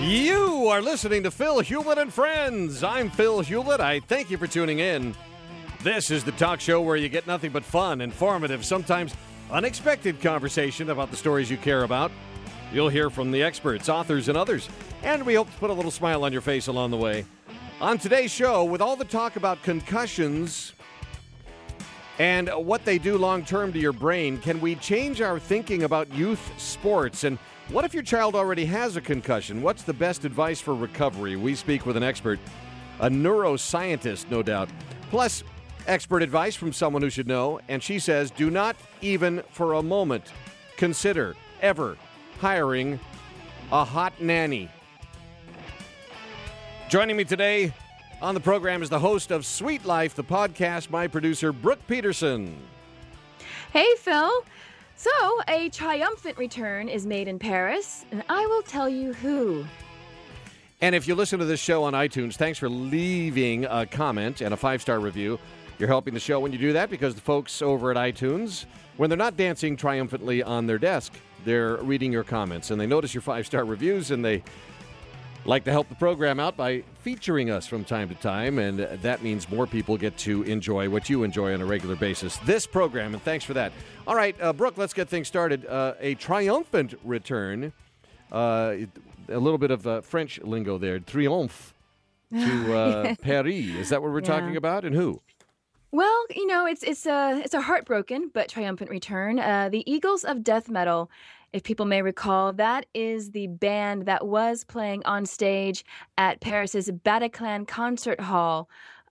You are listening to Phil Hewlett and Friends. I'm Phil Hewlett. I thank you for tuning in. This is the talk show where you get nothing but fun, informative, sometimes unexpected conversation about the stories you care about. You'll hear from the experts, authors, and others. And we hope to put a little smile on your face along the way. On today's show, with all the talk about concussions and what they do long-term to your brain, can we change our thinking about youth sports? And what if your child already has a concussion? What's the best advice for recovery? We speak with an expert, a neuroscientist, no doubt. Plus, expert advice from someone who should know. And she says, do not even for a moment consider ever hiring a hot nanny. Joining me today on the program is the host of Sweet Life, the podcast, my producer, Brooke Peterson. Hey, Phil. So, a triumphant return is made in Paris, and I will tell you who. And if you listen to this show on iTunes, thanks for leaving a comment and a 5-star review. You're helping the show when you do that because the folks over at iTunes, when they're not dancing triumphantly on their desk, they're reading your comments, and they notice your 5-star reviews, and they like to help the program out by featuring us from time to time, and that means more people get to enjoy what you enjoy on a regular basis. This program, and thanks for that. All right, Brooke, let's get things started. A triumphant return, a little bit of French lingo there, triomphe, to Paris. Is that what we're talking about, and who? Well, you know, it's a heartbroken but triumphant return. The Eagles of Death Metal, if people may recall, that is the band that was playing on stage at Paris's Bataclan Concert Hall,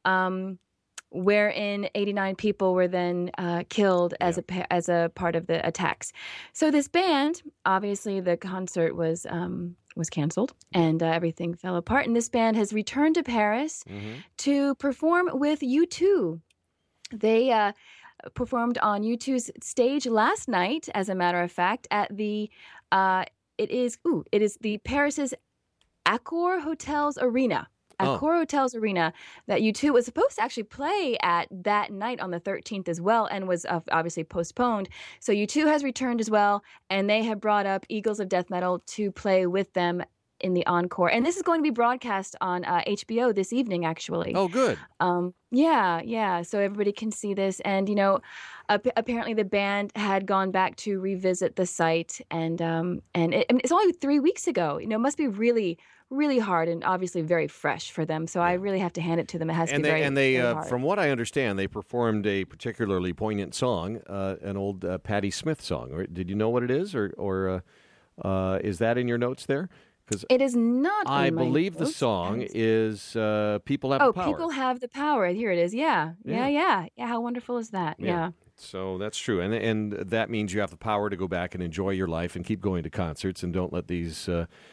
wherein 89 people were then killed as a part of the attacks. So this band, obviously, the concert was canceled and everything fell apart. And this band has returned to Paris to perform with U2. They performed on U2's stage last night, as a matter of fact, at the it is the Paris's Accor Hotels Arena. Accor Hotels Arena that U2 was supposed to actually play at that night on the 13th as well, and was obviously postponed. So U2 has returned as well, and they have brought up Eagles of Death Metal to play with them in the encore. And this is going to be broadcast on HBO this evening, actually. Oh, good. Yeah. So everybody can see this. And, you know, apparently the band had gone back to revisit the site. And it's only 3 weeks ago. You know, it must be really, really hard and obviously very fresh for them. So I really have to hand it to them. It has to be very hard. From what I understand, they performed a particularly poignant song, an old Patti Smith song. Did you know what it is? Or is that in your notes there? It is not. I believe the song is "People Have the Power." Oh, people have the power. Here it is. Yeah. How wonderful is that? Yeah. So that's true, and that means you have the power to go back and enjoy your life and keep going to concerts, and don't let these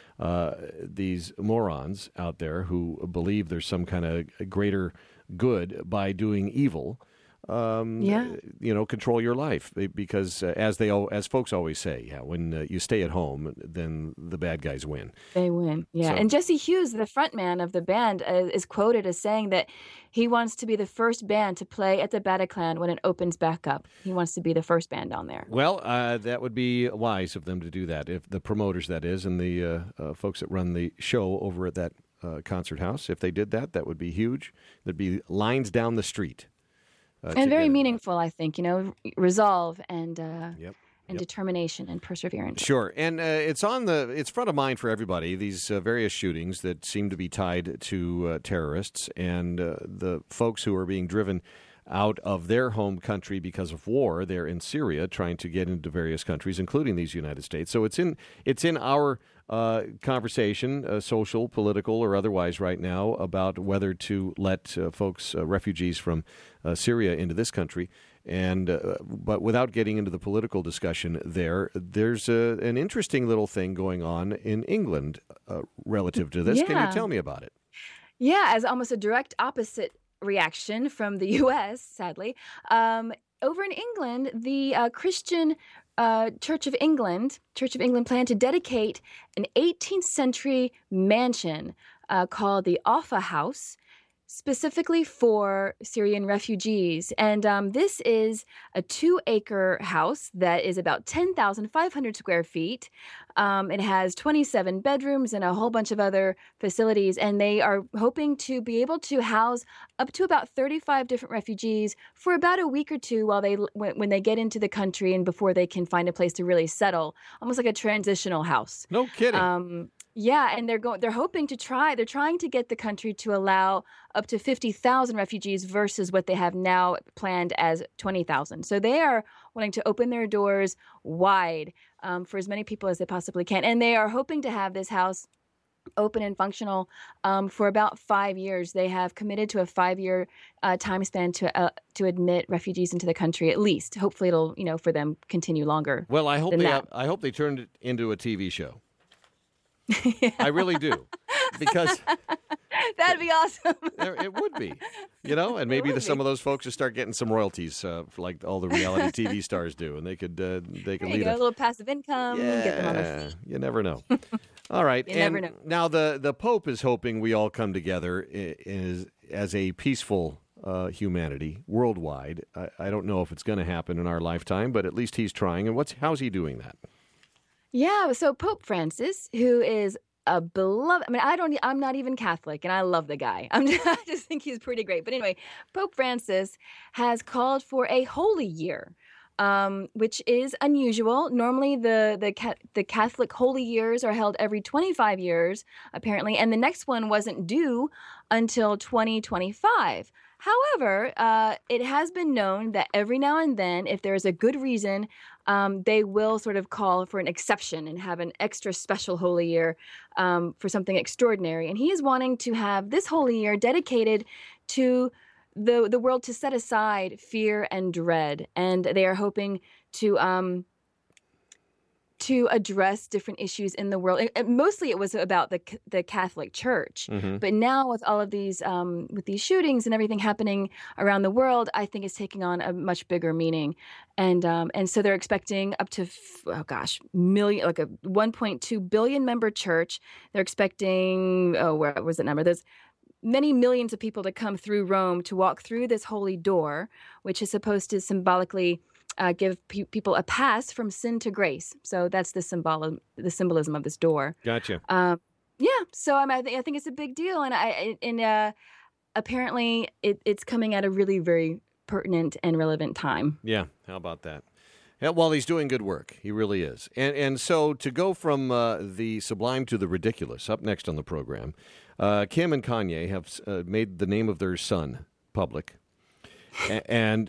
morons out there who believe there's some kind of greater good by doing evil. Control your life, because as folks always say, when you stay at home, then the bad guys win. They win, yeah. So, and Jesse Hughes, the frontman of the band, is quoted as saying that he wants to be the first band to play at the Bataclan when it opens back up. He wants to be the first band on there. Well, that would be wise of them to do that. If the promoters, that is, and the folks that run the show over at that concert house, if they did that, that would be huge. There'd be lines down the street. And very meaningful, I think, resolve and determination and perseverance. Sure. And it's front of mind for everybody, these various shootings that seem to be tied to terrorists and the folks who are being driven out of their home country because of war. They're in Syria trying to get into various countries, including these United States. So it's in our conversation, social, political, or otherwise right now, about whether to let refugees from Syria into this country. And but without getting into the political discussion there's an interesting little thing going on in England relative to this. Yeah. Can you tell me about it? Yeah, as almost a direct opposite reaction from the U.S., sadly. Over in England, the Christian Church of England planned to dedicate an 18th century mansion called the Offa House specifically for Syrian refugees. And this is a 2-acre house that is about 10,500 square feet. It has 27 bedrooms and a whole bunch of other facilities. And they are hoping to be able to house up to about 35 different refugees for about a week or two while when they get into the country and before they can find a place to really settle, almost like a transitional house. No kidding. Yeah, and they're hoping to they're trying to get the country to allow up to 50,000 refugees versus what they have now planned as 20,000. So they are wanting to open their doors wide for as many people as they possibly can. And they are hoping to have this house open and functional for about 5 years. They have committed to a 5-year time span to admit refugees into the country, at least. Hopefully it'll, for them continue longer. Well, I hope they turned it into a TV show. Yeah. I really do, because that'd be awesome. It would be, and maybe some of those folks would start getting some royalties, like all the reality TV stars do, and they could lead a little passive income. Yeah, get them on their feet. You never know. All right, you never know. Now the Pope is hoping we all come together as a peaceful humanity worldwide. I don't know if it's going to happen in our lifetime, but at least he's trying. And how's he doing that? Yeah, so Pope Francis, who is a beloved, I'm not even Catholic, and I love the guy. I just think he's pretty great. But anyway, Pope Francis has called for a holy year, which is unusual. Normally, the Catholic holy years are held every 25 years, apparently, and the next one wasn't due until 2025. However, it has been known that every now and then, if there is a good reason, they will sort of call for an exception and have an extra special holy year for something extraordinary. And he is wanting to have this holy year dedicated to the world to set aside fear and dread. And they are hoping to address different issues in the world. Mostly it was about the Catholic Church. Mm-hmm. But now with all of these with these shootings and everything happening around the world, I think it's taking on a much bigger meaning. And so they're expecting up to, million, like a 1.2 billion member church. They're expecting, where was the number? There's many millions of people to come through Rome to walk through this holy door, which is supposed to symbolically give people a pass from sin to grace. So that's the symbolism of this door. Gotcha. So I think it's a big deal, and apparently it's coming at a really very pertinent and relevant time. Yeah, how about that? Yeah, well, he's doing good work. He really is. And so to go from the sublime to the ridiculous, up next on the program, Kim and Kanye have made the name of their son public, and.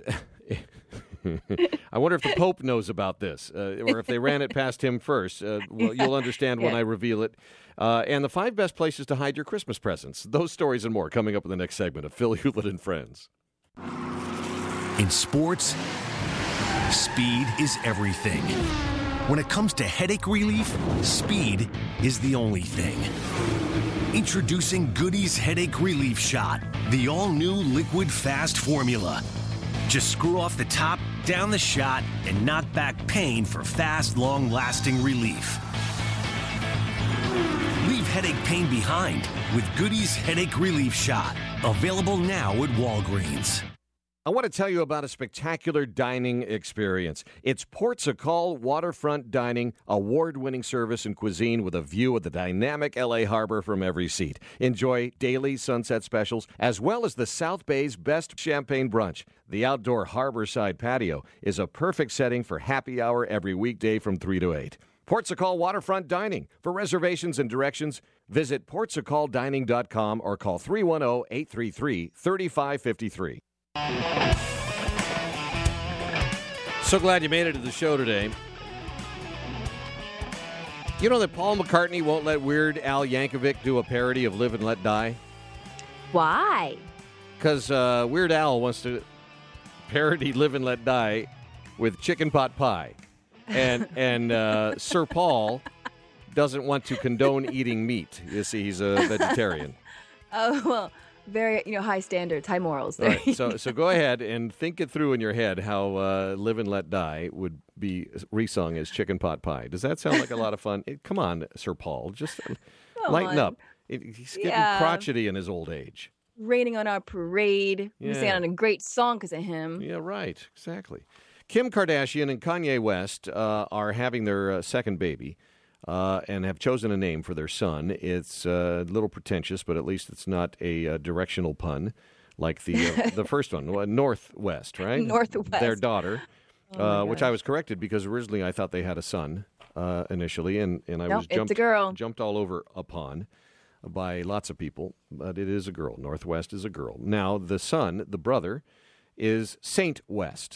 I wonder if the Pope knows about this, or if they ran it past him first. Well, you'll understand when I reveal it. And the 5 best places to hide your Christmas presents. Those stories and more coming up in the next segment of Phil Hewlett and Friends. In sports, speed is everything. When it comes to headache relief, speed is the only thing. Introducing Goody's Headache Relief Shot, the all-new liquid fast formula. Just screw off the top, down the shot, and knock back pain for fast, long-lasting relief. Leave headache pain behind with Goody's Headache Relief Shot. Available now at Walgreens. I want to tell you about a spectacular dining experience. It's Portugal Waterfront Dining, award-winning service and cuisine with a view of the dynamic L.A. harbor from every seat. Enjoy daily sunset specials, as well as the South Bay's best champagne brunch. The outdoor harborside patio is a perfect setting for happy hour every weekday from 3 to 8. Portugal Waterfront Dining. For reservations and directions, visit portugaldining.com or call 310-833-3553. So glad you made it to the show today. You know that Paul McCartney won't let Weird Al Yankovic do a parody of Live and Let Die? Why? Because Weird Al wants to parody Live and Let Die with chicken pot pie. And Sir Paul doesn't want to condone eating meat. You see, he's a vegetarian. Oh, well. Very, high standards, high morals. All right, so go ahead and think it through in your head how Live and Let Die would be resung as chicken pot pie. Does that sound like a lot of fun? Come on, Sir Paul, just lighten up. He's getting crotchety in his old age. raining on our parade. We sang on a great song because of him. Yeah, right. Exactly. Kim Kardashian and Kanye West are having their second baby and have chosen a name for their son. It's a little pretentious, but at least it's not a directional pun like the first one, Northwest, right? Northwest. Their daughter, which I was corrected because originally I thought they had a son initially, and I was it's a girl. Jumped all over upon by lots of people, but it is a girl. Northwest is a girl. Now, the son, the brother, is Saint West.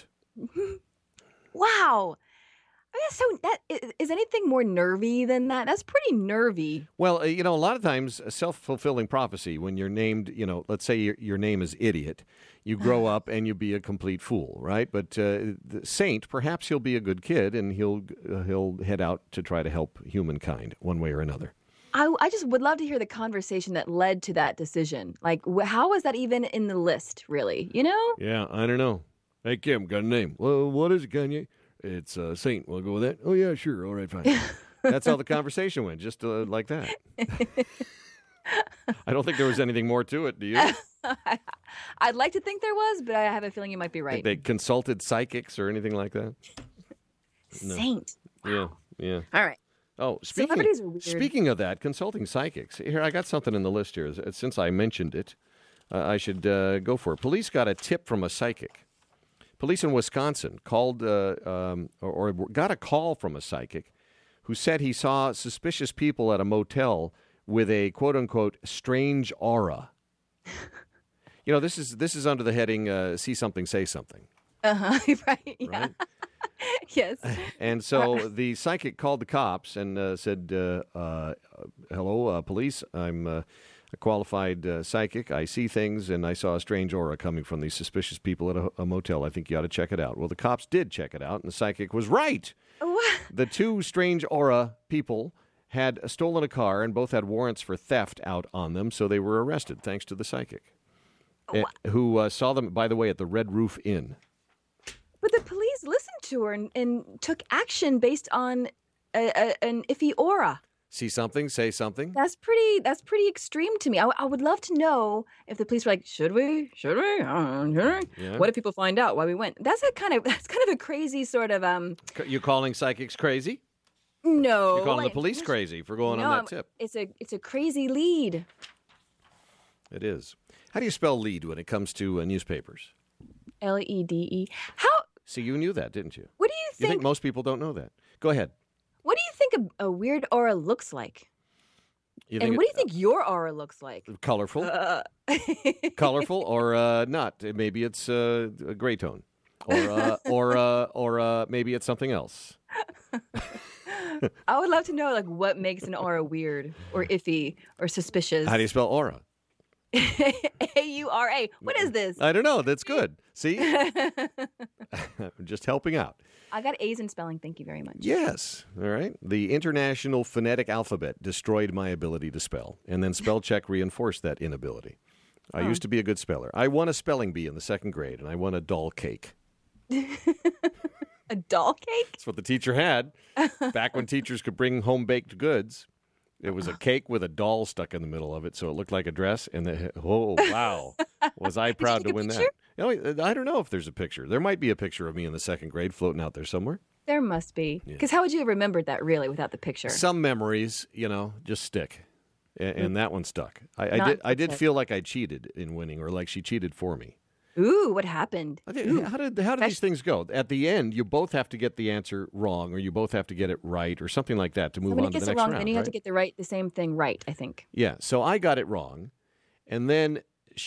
Wow. So that is anything more nervy than that? That's pretty nervy. Well, a lot of times a self-fulfilling prophecy, when you're named, let's say your name is Idiot, you grow up and you be a complete fool, right? But the Saint, perhaps he'll be a good kid and he'll head out to try to help humankind one way or another. I just would love to hear the conversation that led to that decision. Like, how was that even in the list, really? Yeah, I don't know. Hey, Kim, got a name. Well, what is it, Kanye? It's Saint. We'll go with that. Oh, yeah, sure. All right, fine. That's how the conversation went, just like that. I don't think there was anything more to it, do you? I'd like to think there was, but I have a feeling you might be right. They consulted psychics or anything like that? Saint. No. Yeah. All right. Oh, Celebrities are weird. Speaking of that, consulting psychics. Here, I got something in the list here. Since I mentioned it, I should go for it. Police got a tip from a psychic. Police in Wisconsin called or got a call from a psychic who said he saw suspicious people at a motel with a quote-unquote strange aura. This is under the heading see something, say something. Right. Yeah. Right? Yes. And so the psychic called the cops and said, hello, police, I'm a qualified psychic. I see things, and I saw a strange aura coming from these suspicious people at a motel. I think you ought to check it out. Well, the cops did check it out, and the psychic was right. What? The two strange aura people had stolen a car, and both had warrants for theft out on them, so they were arrested, thanks to the psychic, who saw them, by the way, at the Red Roof Inn. But the police listened to her and took action based on an iffy aura. See something, say something. That's pretty extreme to me. I would love to know if the police were like, should we? Should we? Yeah. What if people find out why we went? That's kind of a crazy sort of You calling psychics crazy? No. You're calling the police crazy for going on that tip. It's a crazy lead. It is. How do you spell lead when it comes to newspapers? L-E-D-E. How? See, you knew that, didn't you? What do you think? You think most people don't know that? Go ahead. What do you think a weird aura looks like? And what do you think your aura looks like? Colorful. Colorful or not. Maybe it's a gray tone. Or maybe it's something else. I would love to know what makes an aura weird or iffy or suspicious. How do you spell aura? A-U-R-A. What is this? I don't know. That's good. See? I'm just helping out. I got A's in spelling. Thank you very much. Yes. All right. The International Phonetic Alphabet destroyed my ability to spell, and then spell check reinforced that inability. I used to be a good speller. I won a spelling bee in the second grade, and I won a doll cake. A doll cake? That's what the teacher had back when teachers could bring home-baked goods. It was a cake with a doll stuck in the middle of it, so it looked like a dress. And oh, wow. Was I proud to win that. I don't know if there's a picture. There might be a picture of me in the second grade floating out there somewhere. There must be. Because how would you have remembered that, really, without the picture? Some memories, just stick. And that one stuck. I did feel like I cheated in winning, or like she cheated for me. Ooh, what happened? How did these things go? At the end, you both have to get the answer wrong, or you both have to get it right, or something like that to move on to the next round. Then you have to get the same thing right, I think. Yeah. So I got it wrong, and then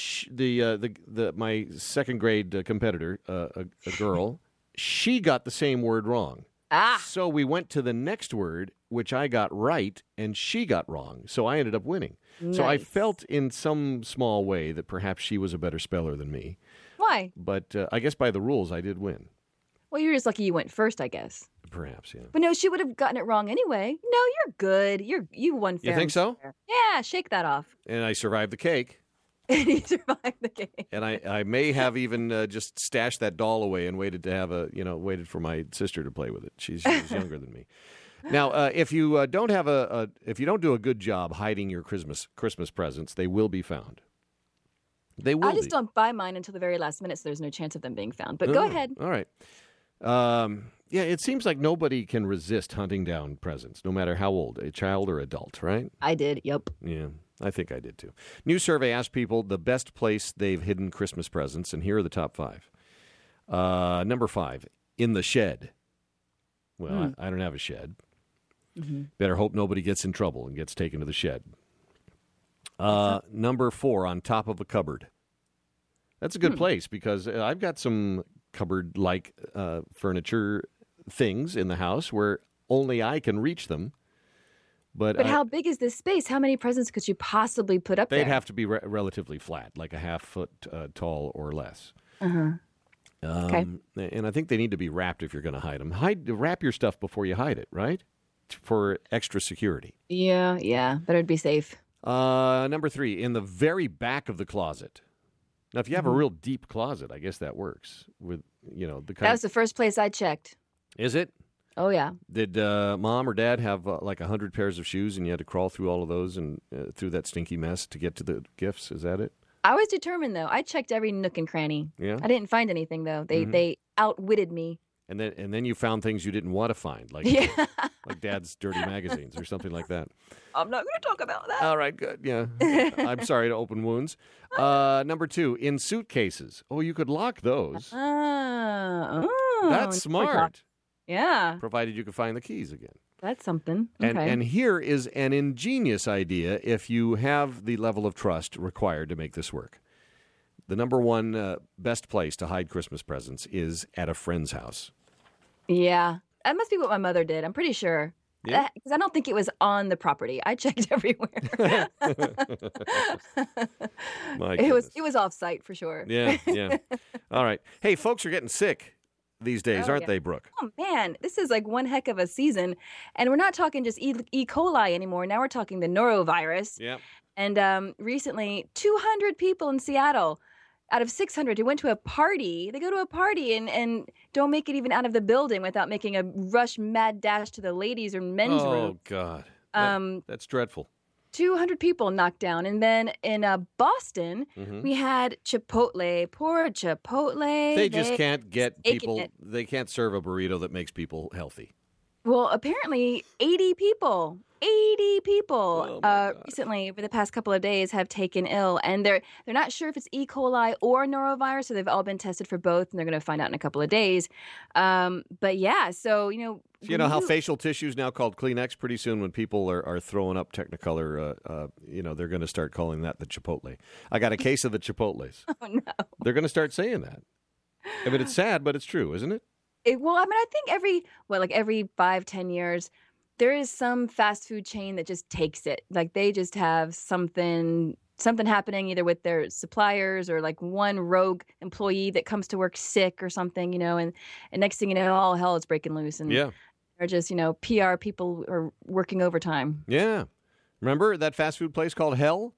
my second grade competitor, a girl, she got the same word wrong. So we went to the next word, which I got right, and she got wrong. So I ended up winning. Nice. So I felt in some small way that perhaps she was a better speller than me. Why? But I guess by the rules, I did win. Well, you're just lucky you went first, I guess. Perhaps, yeah. But no, she would have gotten it wrong anyway. No, you're good. You won fair. You think so? Yeah, shake that off. And I survived the cake. And he survived the cake. And I may have even just stashed that doll away and waited to have waited for my sister to play with it. She was younger than me. Now, if you don't do a good job hiding your Christmas presents, they will be found. They will I just be. don't buy mine until the very last minute, so there's no chance of them being found. But go ahead. All right. Yeah, it seems like nobody can resist hunting down presents, no matter how old, a child or adult, right? I did. Yep. Yeah, I think I did too. New survey asked people the best place they've hidden Christmas presents, and here are the top 5. Number 5, in the shed. Well, I don't have a shed. Mm-hmm. Better hope nobody gets in trouble and gets taken to the shed. Number 4, on top of a cupboard. That's a good place because I've got some cupboard-like furniture things in the house where only I can reach them. But how big is this space? How many presents could you possibly put up they'd there? have to be relatively flat, like a half foot tall or less. Uh-huh. Okay. And I think they need to be wrapped if you're going to hide them. Wrap your stuff before you hide it, right? For extra security. Yeah. Better to be safe. Number 3, in the very back of the closet. Now, if you have a real deep closet, I guess that works. With the kind. That was the first place I checked. Is it? Oh yeah. Did Mom or Dad have like 100 pairs of shoes, and you had to crawl through all of those and through that stinky mess to get to the gifts? Is that it? I was determined though. I checked every nook and cranny. Yeah. I didn't find anything though. They outwitted me. And then you found things you didn't want to find, like like Dad's dirty magazines or something like that. I'm not going to talk about that. All right, good. Yeah, I'm sorry to open wounds. Number 2, in suitcases. Oh, you could lock those. That's smart. Yeah, Provided you could find the keys again. that's something. And Okay. and here is an ingenious idea if you have the level of trust required to make this work. The number 1 best place to hide Christmas presents is at a friend's house. Yeah, that must be what my mother did. I'm pretty sure. Yeah. Because I don't think it was on the property. I checked everywhere. My It was goodness. off site for sure. Yeah. All right. Hey, folks are getting sick these days, Oh, aren't yeah. they, Brooke? Oh man, this is like one heck of a season, and we're not talking just E. coli anymore. Now we're talking the norovirus. Yeah. And recently, 200 people in Seattle out of 600 who went to a party. They go to a party and don't make it even out of the building without making a rush mad dash to the ladies' or men's Oh, room. God. Um, That's dreadful. 200 people knocked down. And then in Boston, Mhm. we had Chipotle. Poor Chipotle. They just can't get taking people, it. they can't serve a burrito that makes people healthy. Well, apparently 80 people Oh, my gosh. recently over the past couple of days have taken ill, and they're not sure if it's E. coli or norovirus, so they've all been tested for both, and they're going to find out in a couple of days. But yeah, so So you know how facial tissue is now called Kleenex? Pretty soon when people are throwing up Technicolor, they're going to start calling that the Chipotle. I got a case of the Chipotles. Oh no. They're going to start saying that. I mean, it's sad, but it's true, isn't it? Well, I mean, I think every 5-10 years, there is some fast food chain that just takes it. Like they just have something happening either with their suppliers or like one rogue employee that comes to work sick or something, and next thing you know, all hell is breaking loose. And Yeah. they're just, PR people are working overtime. Yeah. Remember that fast food place called Hell?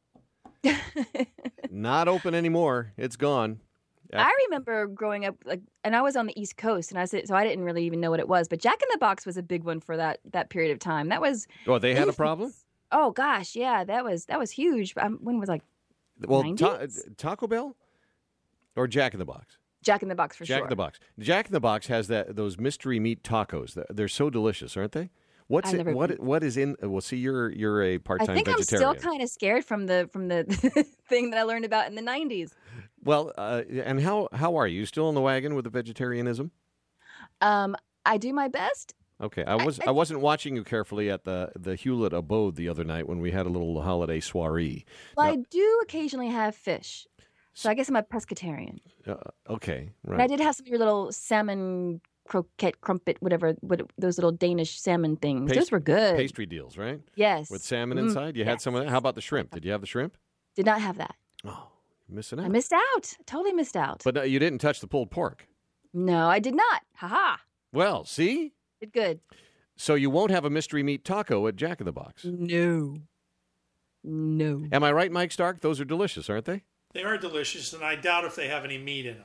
Not open anymore. It's gone. I remember growing up, and I was on the East Coast, and so I didn't really even know what it was. But Jack in the Box was a big one for that period of time. That was They had a problem? Oh gosh, yeah, that was huge. When was Well, 90s? Taco Bell or Jack in the Box? Jack in the Box for Jack sure. in the Box. Jack in the Box has those mystery meat tacos. They're so delicious, aren't they? What is in? Well, see, you're a I part-time think vegetarian. I'm still kind of scared from the thing that I learned about in the 90s. Well, and how are you? Still on the wagon with the vegetarianism? I do my best. Okay, I wasn't watching you carefully at the Hewlett abode the other night when we had a little holiday soiree. Well, I do occasionally have fish, so I guess I'm a pescatarian. Okay, And I right. did have some of your little salmon croquette, crumpet, whatever, those little Danish salmon things. Those were good. Pastry deals, right? Yes. With salmon inside. You had yes. some of that. How about the shrimp? Did you have the shrimp? Did not have that. Oh, you're missing out. I missed out. Totally missed out. But you didn't touch the pulled pork. No, I did not. Ha-ha. Well, see? Did good. So you won't have a mystery meat taco at Jack in the Box. No. Am I right, Mike Stark? Those are delicious, aren't they? They are delicious, and I doubt if they have any meat in them.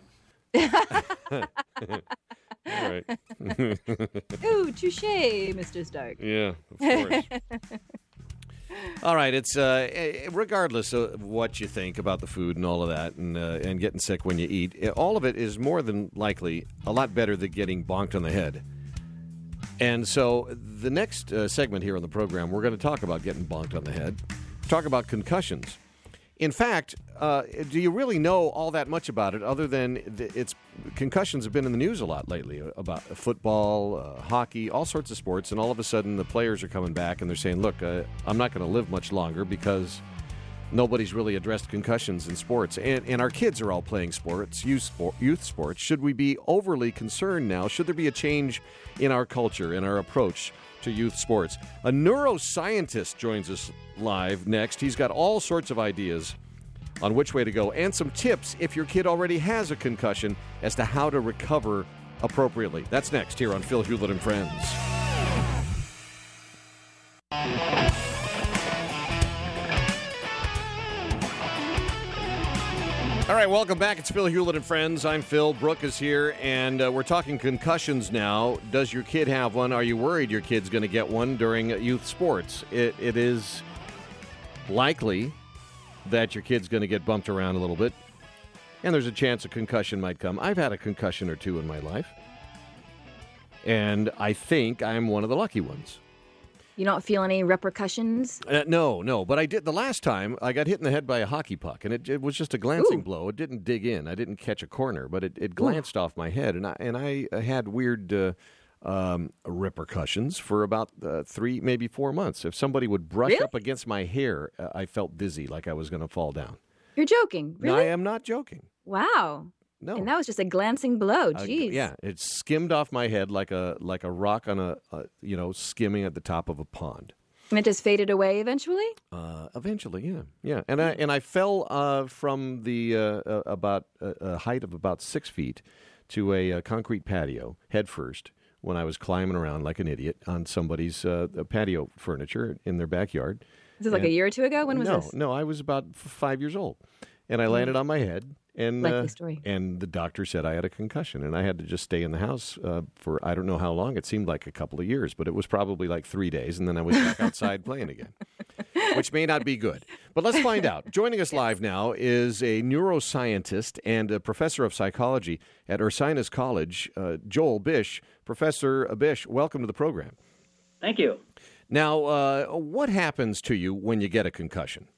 All right. Ooh, touche, Mr. Stark. Yeah, of course. All right, it's regardless of what you think about the food and all of that, and getting sick when you eat, all of it is more than likely a lot better than getting bonked on the head. And so the next segment here on the program, we're going to talk about getting bonked on the head, talk about concussions. In fact, do you really know all that much about it other than concussions have been in the news a lot lately about football, hockey, all sorts of sports, and all of a sudden the players are coming back and they're saying, look, I'm not going to live much longer because nobody's really addressed concussions in sports. And our kids are all playing sports, youth sports. Should we be overly concerned now? Should there be a change in our culture, in our approach to youth sports? A neuroscientist joins us live next. He's got all sorts of ideas on which way to go and some tips if your kid already has a concussion as to how to recover appropriately. That's next here on Phil Hewlett and Friends. All right, welcome back. It's Phil Hewlett and Friends. I'm Phil. Brooke is here, and we're talking concussions now. Does your kid have one? Are you worried your kid's going to get one during youth sports? It is likely that your kid's going to get bumped around a little bit, and there's a chance a concussion might come. I've had a concussion or two in my life, and I think I'm one of the lucky ones. You don't feel any repercussions? No. But I did the last time. I got hit in the head by a hockey puck, and it was just a glancing blow. It didn't dig in. I didn't catch a corner, but it glanced off my head, and I had weird repercussions for about 3, maybe 4 months. If somebody would brush up against my hair, I felt dizzy, like I was going to fall down. You're joking, really? No, I am not joking. Wow. No. And that was just a glancing blow. Jeez. Yeah, it skimmed off my head like a rock on skimming at the top of a pond. And it just faded away eventually? Eventually, yeah. And I fell from the about a height of about 6 feet to a concrete patio head first when I was climbing around like an idiot on somebody's patio furniture in their backyard. Is this like a year or two ago? When was this? No, I was about 5 years old, and I landed on my head. And, likely story. And the doctor said I had a concussion, and I had to just stay in the house for I don't know how long. It seemed like a couple of years, but it was probably like 3 days, and then I was back outside playing again, which may not be good. But let's find out. Joining us live now is a neuroscientist and a professor of psychology at Ursinus College, Joel Bish. Professor Bish, welcome to the program. Thank you. Now, what happens to you when you get a concussion?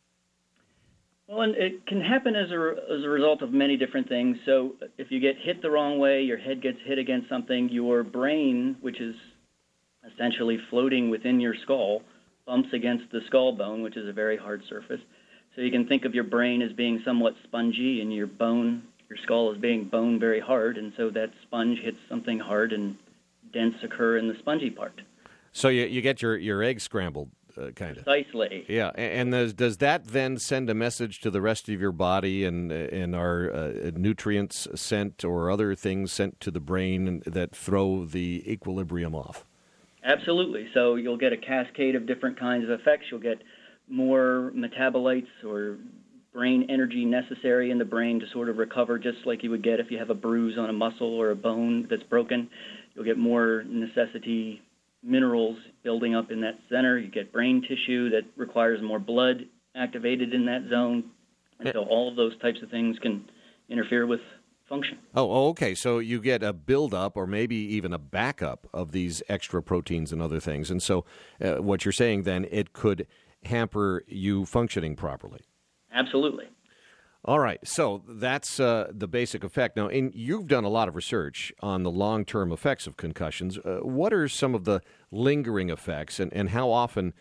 Well, and it can happen as a result of many different things. So if you get hit the wrong way, your head gets hit against something, your brain, which is essentially floating within your skull, bumps against the skull bone, which is a very hard surface. So you can think of your brain as being somewhat spongy and your skull as being bone very hard, and so that sponge hits something hard and dents occur in the spongy part. So you get your egg scrambled. Kind of. Precisely. Yeah, and does that then send a message to the rest of your body and our nutrients sent or other things sent to the brain that throw the equilibrium off? Absolutely. So you'll get a cascade of different kinds of effects. You'll get more metabolites or brain energy necessary in the brain to sort of recover, just like you would get if you have a bruise on a muscle or a bone that's broken. You'll get more necessity minerals building up in that center. You get brain tissue that requires more blood activated in that zone. And so all of those types of things can interfere with function. Oh, okay. So you get a buildup or maybe even a backup of these extra proteins and other things. And so what you're saying then, it could hamper you functioning properly. Absolutely. All right, so that's the basic effect. Now, you've done a lot of research on the long-term effects of concussions. What are some of the lingering effects, and how often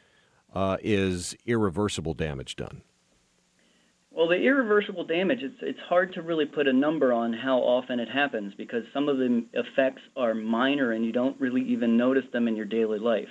is irreversible damage done? Well, the irreversible damage, it's hard to really put a number on how often it happens because some of the effects are minor and you don't really even notice them in your daily life.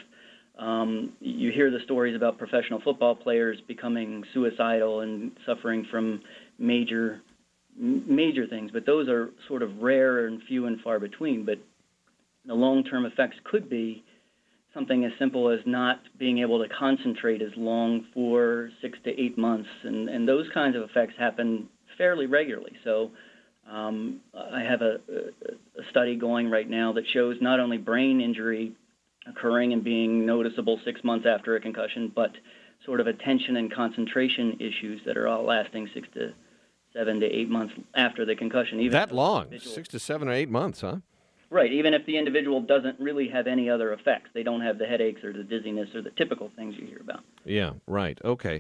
You hear the stories about professional football players becoming suicidal and suffering from major things, but those are sort of rare and few and far between. But the long-term effects could be something as simple as not being able to concentrate as long for 6 to 8 months, and those kinds of effects happen fairly regularly. So I have a study going right now that shows not only brain injury occurring and being noticeable 6 months after a concussion, but sort of attention and concentration issues that are all lasting 6 to 7 to 8 months after the concussion. Even that long? 6 to 7 or 8 months, huh? Right, even if the individual doesn't really have any other effects. They don't have the headaches or the dizziness or the typical things you hear about. Yeah, right. Okay.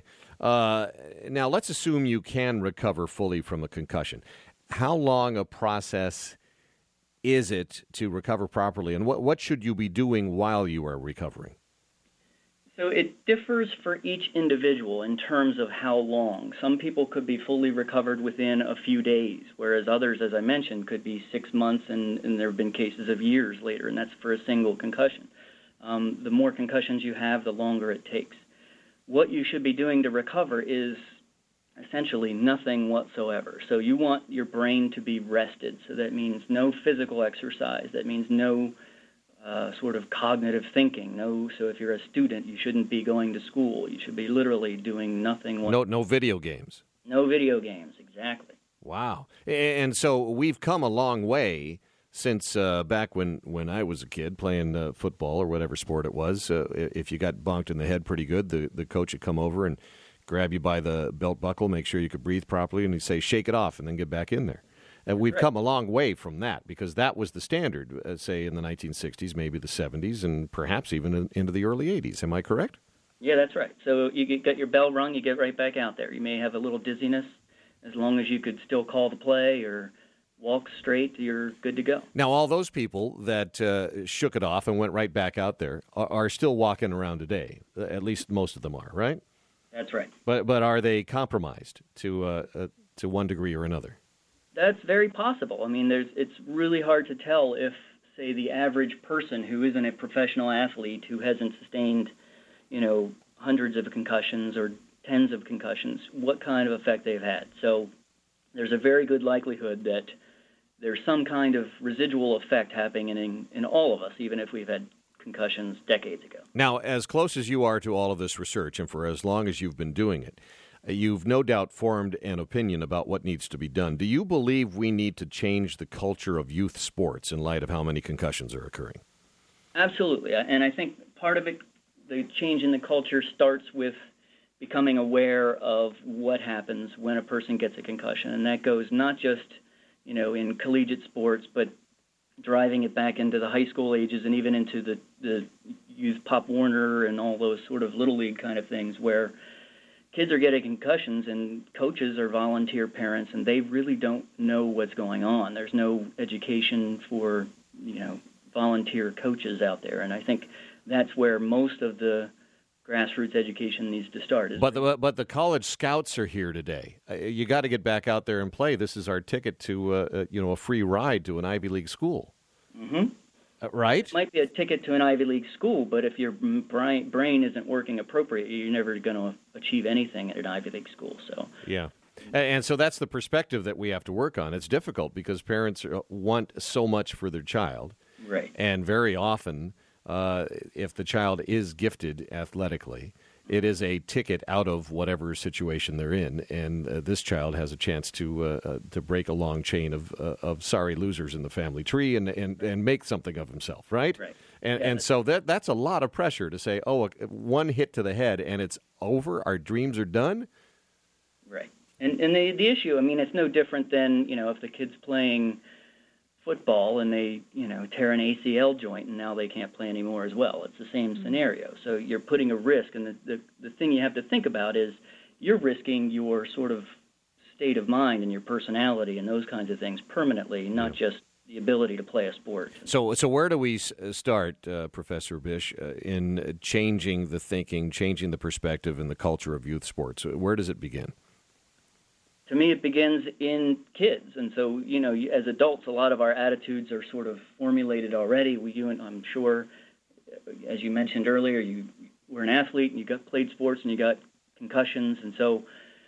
Now, let's assume you can recover fully from a concussion. How long a process is it to recover properly, and what should you be doing while you are recovering? So it differs for each individual in terms of how long. Some people could be fully recovered within a few days, whereas others, as I mentioned, could be 6 months, and there have been cases of years later, and that's for a single concussion. The more concussions you have, the longer it takes. What you should be doing to recover is essentially nothing whatsoever. So you want your brain to be rested. So that means no physical exercise. That means no sort of cognitive thinking. So if you're a student, you shouldn't be going to school. You should be literally doing nothing. No video games. No video games, exactly. Wow. And so we've come a long way since back when I was a kid playing football or whatever sport it was. If you got bonked in the head pretty good, the coach would come over and grab you by the belt buckle, make sure you could breathe properly, and he'd say, shake it off, and then get back in there. And we've come a long way from that, because that was the standard, say, in the 1960s, maybe the 70s, and perhaps even into the early 80s. Am I correct? Yeah, that's right. So you get your bell rung, you get right back out there. You may have a little dizziness. As long as you could still call the play or walk straight, you're good to go. Now, all those people that shook it off and went right back out there are still walking around today. At least most of them are, right? That's right. But are they compromised to one degree or another? That's very possible. I mean, it's really hard to tell if, say, the average person who isn't a professional athlete, who hasn't sustained, hundreds of concussions or tens of concussions, what kind of effect they've had. So there's a very good likelihood that there's some kind of residual effect happening in all of us, even if we've had concussions decades ago. Now, as close as you are to all of this research, and for as long as you've been doing it, you've no doubt formed an opinion about what needs to be done. Do you believe we need to change the culture of youth sports in light of how many concussions are occurring? Absolutely. And I think part of it, the change in the culture, starts with becoming aware of what happens when a person gets a concussion. And that goes not just, in collegiate sports, but driving it back into the high school ages and even into the youth Pop Warner and all those sort of little league kind of things, where kids are getting concussions and coaches are volunteer parents and they really don't know what's going on. There's no education for, volunteer coaches out there. And I think that's where most of the grassroots education needs to start. But the college scouts are here today. You got to get back out there and play. This is our ticket to a free ride to an Ivy League school. Mm-hmm. Right? It might be a ticket to an Ivy League school, but if your brain isn't working appropriately, you're never going to achieve anything at an Ivy League school. So yeah. And so that's the perspective that we have to work on. It's difficult because parents want so much for their child. Right. And very often, if the child is gifted athletically, it is a ticket out of whatever situation they're in, and this child has a chance to break a long chain of sorry losers in the family tree and make something of himself, right? Right. And so that's a lot of pressure to say, one hit to the head and it's over, our dreams are done. Right. And the issue, I mean, it's no different than, if the kid's playing football and they, tear an ACL joint and now they can't play anymore as well. It's the same scenario. So you're putting a risk, and the thing you have to think about is you're risking your sort of state of mind and your personality and those kinds of things permanently, not just the ability to play a sport. So where do we start, Professor Bish, in changing the thinking, changing the perspective and the culture of youth sports? Where does it begin? To me, it begins in kids. And so, as adults, a lot of our attitudes are sort of formulated already. I'm sure, as you mentioned earlier, you were an athlete and you played sports and you got concussions. And so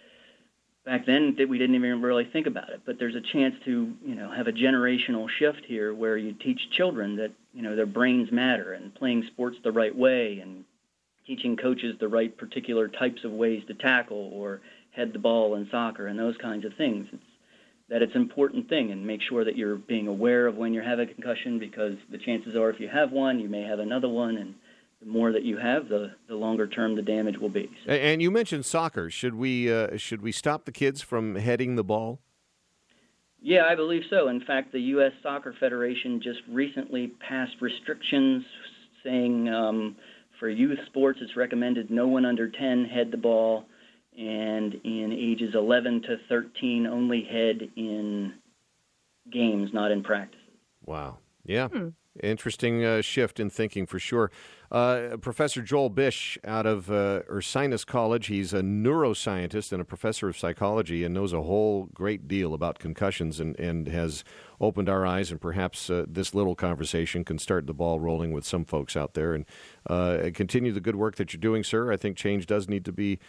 back then, we didn't even really think about it. But there's a chance to, have a generational shift here where you teach children that, their brains matter, and playing sports the right way, and teaching coaches the right particular types of ways to tackle or head the ball in soccer and those kinds of things. that it's an important thing, and make sure that you're being aware of when you're having a concussion, because the chances are if you have one, you may have another one, and the more that you have, the longer term the damage will be. So. And you mentioned soccer. Should we stop the kids from heading the ball? Yeah, I believe so. In fact, the U.S. Soccer Federation just recently passed restrictions saying for youth sports it's recommended no one under 10 head the ball, and in ages 11 to 13 only head in games, not in practices. Wow. Yeah. Interesting shift in thinking for sure. Professor Joel Bish out of Ursinus College. He's a neuroscientist and a professor of psychology and knows a whole great deal about concussions and has opened our eyes, and perhaps this little conversation can start the ball rolling with some folks out there. And continue the good work that you're doing, sir. I think change does need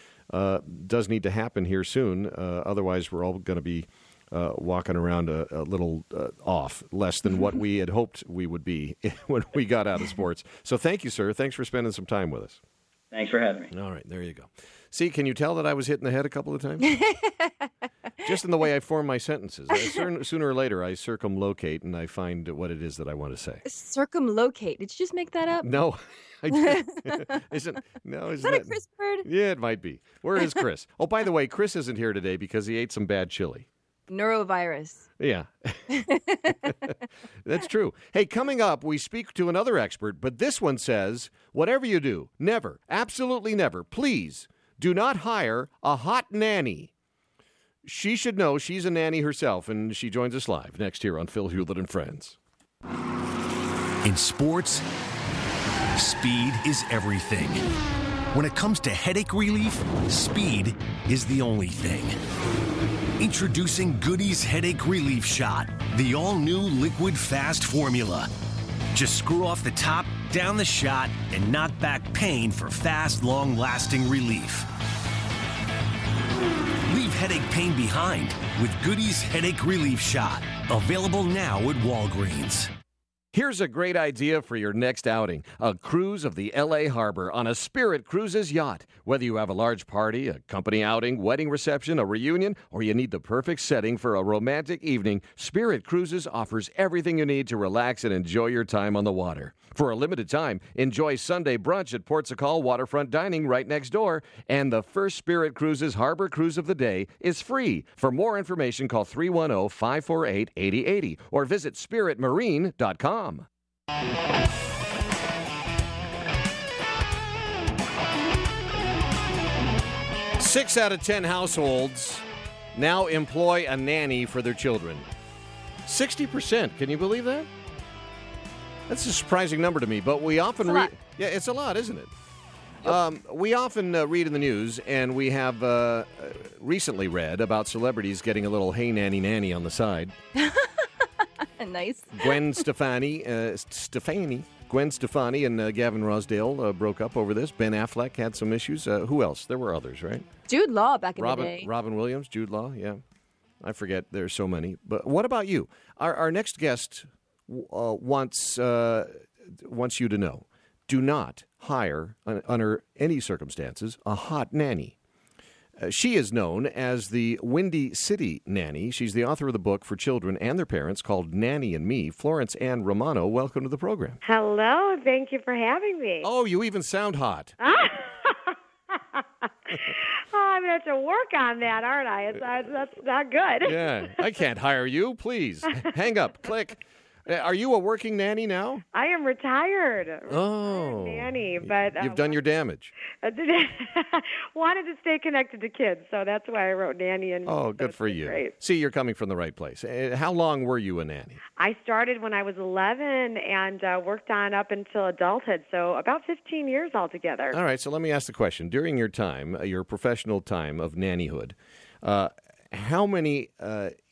to happen here soon. Otherwise, we're all going to be walking around a little off, less than what we had hoped we would be when we got out of sports. So thank you, sir. Thanks for spending some time with us. Thanks for having me. All right, there you go. See, can you tell that I was hit in the head a couple of times? Just in the way I form my sentences. Sooner or later, I circumlocate and I find what it is that I want to say. Circumlocate. Did you just make that up? No. Isn't that a Chris word? Yeah, it might be. Where is Chris? Oh, by the way, Chris isn't here today because he ate some bad chili. Neurovirus. Yeah. That's true. Hey, coming up, we speak to another expert, but this one says, whatever you do, never, absolutely never, please do not hire a hot nanny. She should know she's a nanny herself, and she joins us live next here on Phil Hewlett and Friends. In sports, speed is everything. When it comes to headache relief, speed is the only thing. Introducing Goody's Headache Relief Shot, the all-new liquid fast formula. Just screw off the top, down the shot, and knock back pain for fast, long-lasting relief. Leave headache pain behind with Goody's Headache Relief Shot. Available now at Walgreens. Here's a great idea for your next outing. A cruise of the L.A. Harbor on a Spirit Cruises yacht. Whether you have a large party, a company outing, wedding reception, a reunion, or you need the perfect setting for a romantic evening, Spirit Cruises offers everything you need to relax and enjoy your time on the water. For a limited time, enjoy Sunday brunch at Port Sacal Waterfront Dining right next door. And the first Spirit Cruises Harbor Cruise of the day is free. For more information, call 310-548-8080 or visit spiritmarine.com. 6 out of 10 households now employ a nanny for their children. 60%. Can you believe that? That's a surprising number to me, but we often read. Yeah, it's a lot, isn't it? We often read in the news, and we have recently read about celebrities getting a little "Hey Nanny Nanny" on the side. Nice. Gwen Stefani and Gavin Rossdale broke up over this. Ben Affleck had some issues. Who else? There were others, right? Jude Law back in the day. Robin Williams, Jude Law, yeah. I forget. There's so many. But what about you? Our next guest wants you to know, do not hire, under any circumstances, a hot nanny. She is known as the Windy City Nanny. She's the author of the book for children and their parents called Nanny and Me. Florence Ann Romano, welcome to the program. Hello. Thank you for having me. Oh, you even sound hot. I'm going to have to work on that, aren't I? That's not good. Yeah, I can't hire you. Please, hang up. Click. Are you a working nanny now? I am retired. Oh, nanny, but you've done your damage. Wanted to stay connected to kids, so that's why I wrote Nanny and. Oh, good for you. Great. See, you're coming from the right place. How long were you a nanny? I started when I was 11 and worked on up until adulthood, so about 15 years altogether. All right, so let me ask the question: during your time, your professional time of nannyhood, how many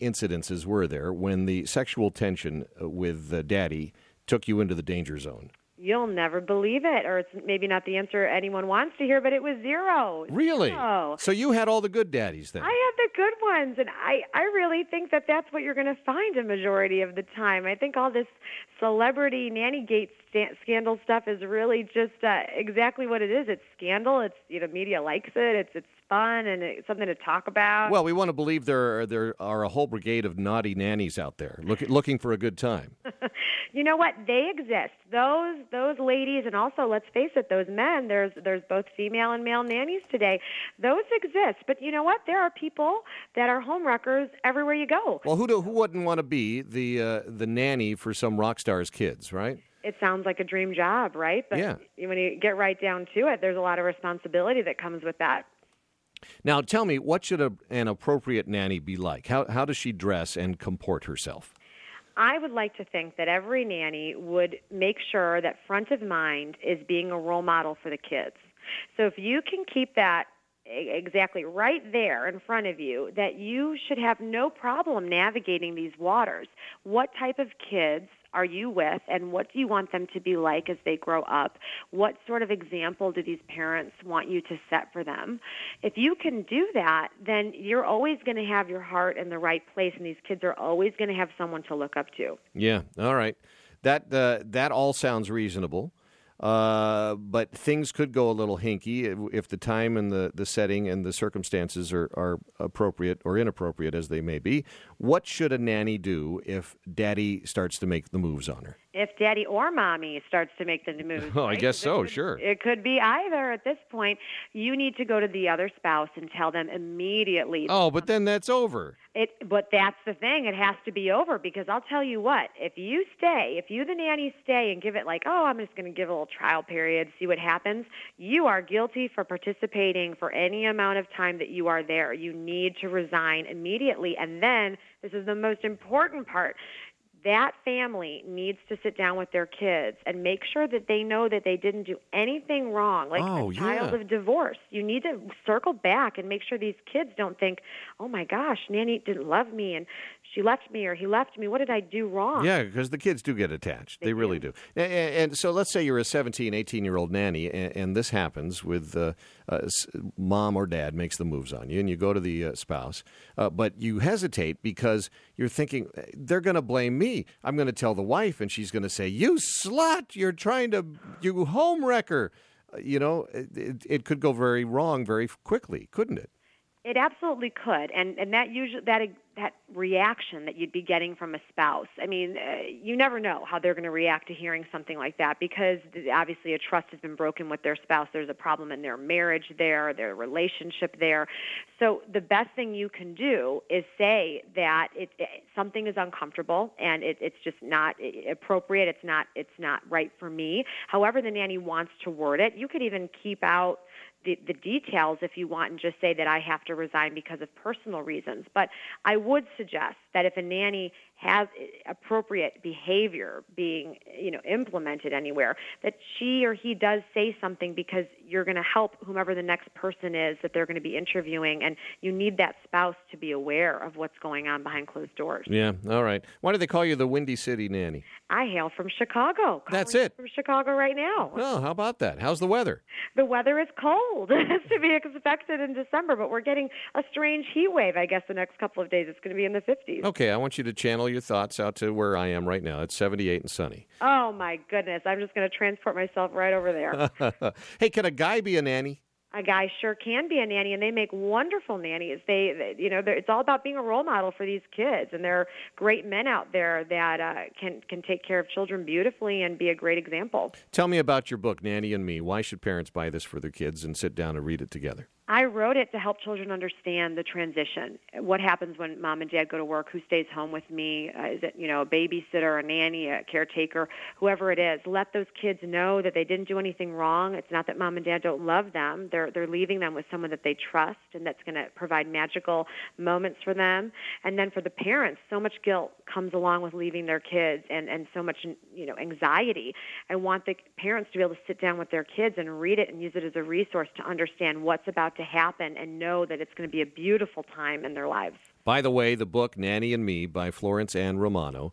incidences were there when the sexual tension with Daddy took you into the danger zone? You'll never believe it, or it's maybe not the answer anyone wants to hear, but it was 0. Really? 0. So you had all the good daddies then? I had the good ones, and I really think that that's what you're going to find a majority of the time. I think all this celebrity nanny-gate scandal stuff is really just exactly what it is. It's scandal. It's media likes it. It's fun and it's something to talk about. Well, we want to believe there are a whole brigade of naughty nannies out there looking for a good time. You know what? They exist. Those ladies, and also, let's face it, those men. There's both female and male nannies today. Those exist. But you know what? There are people that are homewreckers everywhere you go. Well, who wouldn't want to be the nanny for some rock star's kids, right? It sounds like a dream job, right? But yeah. When you get right down to it, there's a lot of responsibility that comes with that. Now, tell me, what should an appropriate nanny be like? How does she dress and comport herself? I would like to think that every nanny would make sure that front of mind is being a role model for the kids. So if you can keep that exactly right there in front of you, that you should have no problem navigating these waters. What type of kids are you with, and what do you want them to be like as they grow up? What sort of example do these parents want you to set for them? If you can do that, then you're always going to have your heart in the right place, and these kids are always going to have someone to look up to. Yeah, all right. That all sounds reasonable. But things could go a little hinky if the time and the setting and the circumstances are appropriate or inappropriate as they may be. What should a nanny do if daddy starts to make the moves on her? If daddy or mommy starts to make the moves. Oh, right? I guess so, sure. It could be either at this point. You need to go to the other spouse and tell them immediately. Oh, but then that's over. But that's the thing. It has to be over, because I'll tell you what, if you the nanny stay and give it like, oh, I'm just going to give a little trial period, see what happens, you are guilty for participating for any amount of time that you are there. You need to resign immediately. And then, this is the most important part, that family needs to sit down with their kids and make sure that they know that they didn't do anything wrong, like a child of divorce. You need to circle back and make sure these kids don't think, oh, my gosh, Nanny didn't love me and she left me or he left me. What did I do wrong? Yeah, because the kids do get attached. They really do. And so let's say you're a 17, 18-year-old nanny, and this happens with mom or dad makes the moves on you, and you go to the spouse, but you hesitate because you're thinking, they're going to blame me. I'm going to tell the wife, and she's going to say, you slut, you home wrecker. It could go very wrong very quickly, couldn't it? It absolutely could, and that reaction that you'd be getting from a spouse. I mean, you never know how they're going to react to hearing something like that, because obviously a trust has been broken with their spouse. There's a problem in their marriage there, their relationship there. So the best thing you can do is say that something is uncomfortable and it's just not appropriate. It's not right for me. However the nanny wants to word it, you could even keep out the details if you want and just say that I have to resign because of personal reasons. But I would suggest that if a nanny has appropriate behavior being, implemented anywhere, that she or he does say something, because you're going to help whomever the next person is that they're going to be interviewing, and you need that spouse to be aware of what's going on behind closed doors. Yeah, all right. Why do they call you the Windy City Nanny? I hail from Chicago. That's it. From Chicago right now. Oh, how about that? How's the weather? The weather is cold. It's to be expected in December, but we're getting a strange heat wave, I guess, the next couple of days. It's going to be in the 50s. Okay, I want you to channel your thoughts out to where I am right now. It's 78 and sunny. Oh, my goodness. I'm just going to transport myself right over there. Hey, can a guy be a nanny? A guy sure can be a nanny, and they make wonderful nannies. It's all about being a role model for these kids, and there are great men out there that can take care of children beautifully and be a great example. Tell me about your book, Nanny and Me. Why should parents buy this for their kids and sit down and read it together? I wrote it to help children understand the transition. What happens when mom and dad go to work? Who stays home with me? Is it, a babysitter, a nanny, a caretaker, whoever it is? Let those kids know that they didn't do anything wrong. It's not that mom and dad don't love them. They're leaving them with someone that they trust and that's going to provide magical moments for them. And then for the parents, so much guilt comes along with leaving their kids and so much, anxiety. I want the parents to be able to sit down with their kids and read it and use it as a resource to understand what's about to happen and know that it's going to be a beautiful time in their lives. By the way, the book Nanny and Me by Florence Ann Romano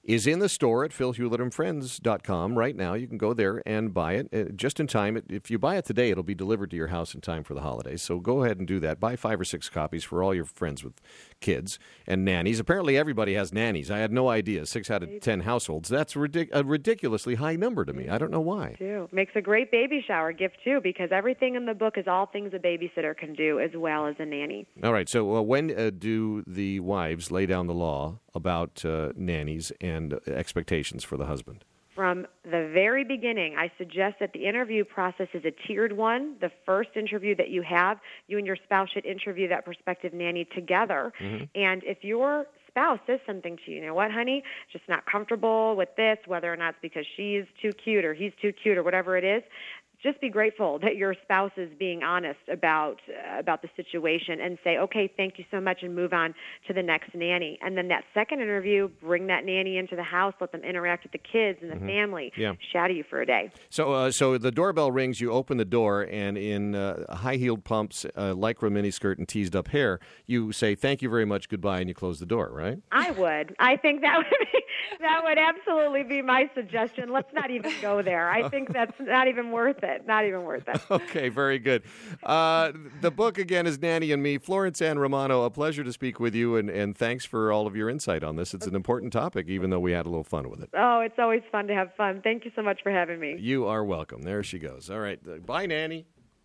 is in the store at philhewlettandfriends.com right now. You can go there and buy it just in time. If you buy it today, it'll be delivered to your house in time for the holidays. So go ahead and do that. Buy 5 or 6 copies for all your friends with kids and nannies. Apparently, everybody has nannies. I had no idea. 6 out of 10 households. That's a ridiculously high number to me. I don't know why. Makes a great baby shower gift, too, because everything in the book is all things a babysitter can do as well as a nanny. All right. So when do the wives lay down the law about nannies and expectations for the husband? From the very beginning, I suggest that the interview process is a tiered one. The first interview that you have, you and your spouse should interview that prospective nanny together. Mm-hmm. And if your spouse says something to you, you know what, honey, just not comfortable with this, whether or not it's because she's too cute or he's too cute or whatever it is, just be grateful that your spouse is being honest about the situation and say, okay, thank you so much, and move on to the next nanny. And then that second interview, bring that nanny into the house, let them interact with the kids and the family, shadow you for a day. So the doorbell rings, you open the door, and in high-heeled pumps, lycra miniskirt, and teased-up hair, you say, thank you very much, goodbye, and you close the door, right? I would. I think that would absolutely be my suggestion. Let's not even go there. I think that's not even worth it. Not even worth it. Okay, very good. The book, again, is Nanny and Me. Florence Ann Romano, a pleasure to speak with you, and thanks for all of your insight on this. It's an important topic, even though we had a little fun with it. Oh, it's always fun to have fun. Thank you so much for having me. You are welcome. There she goes. All right. Bye, Nanny.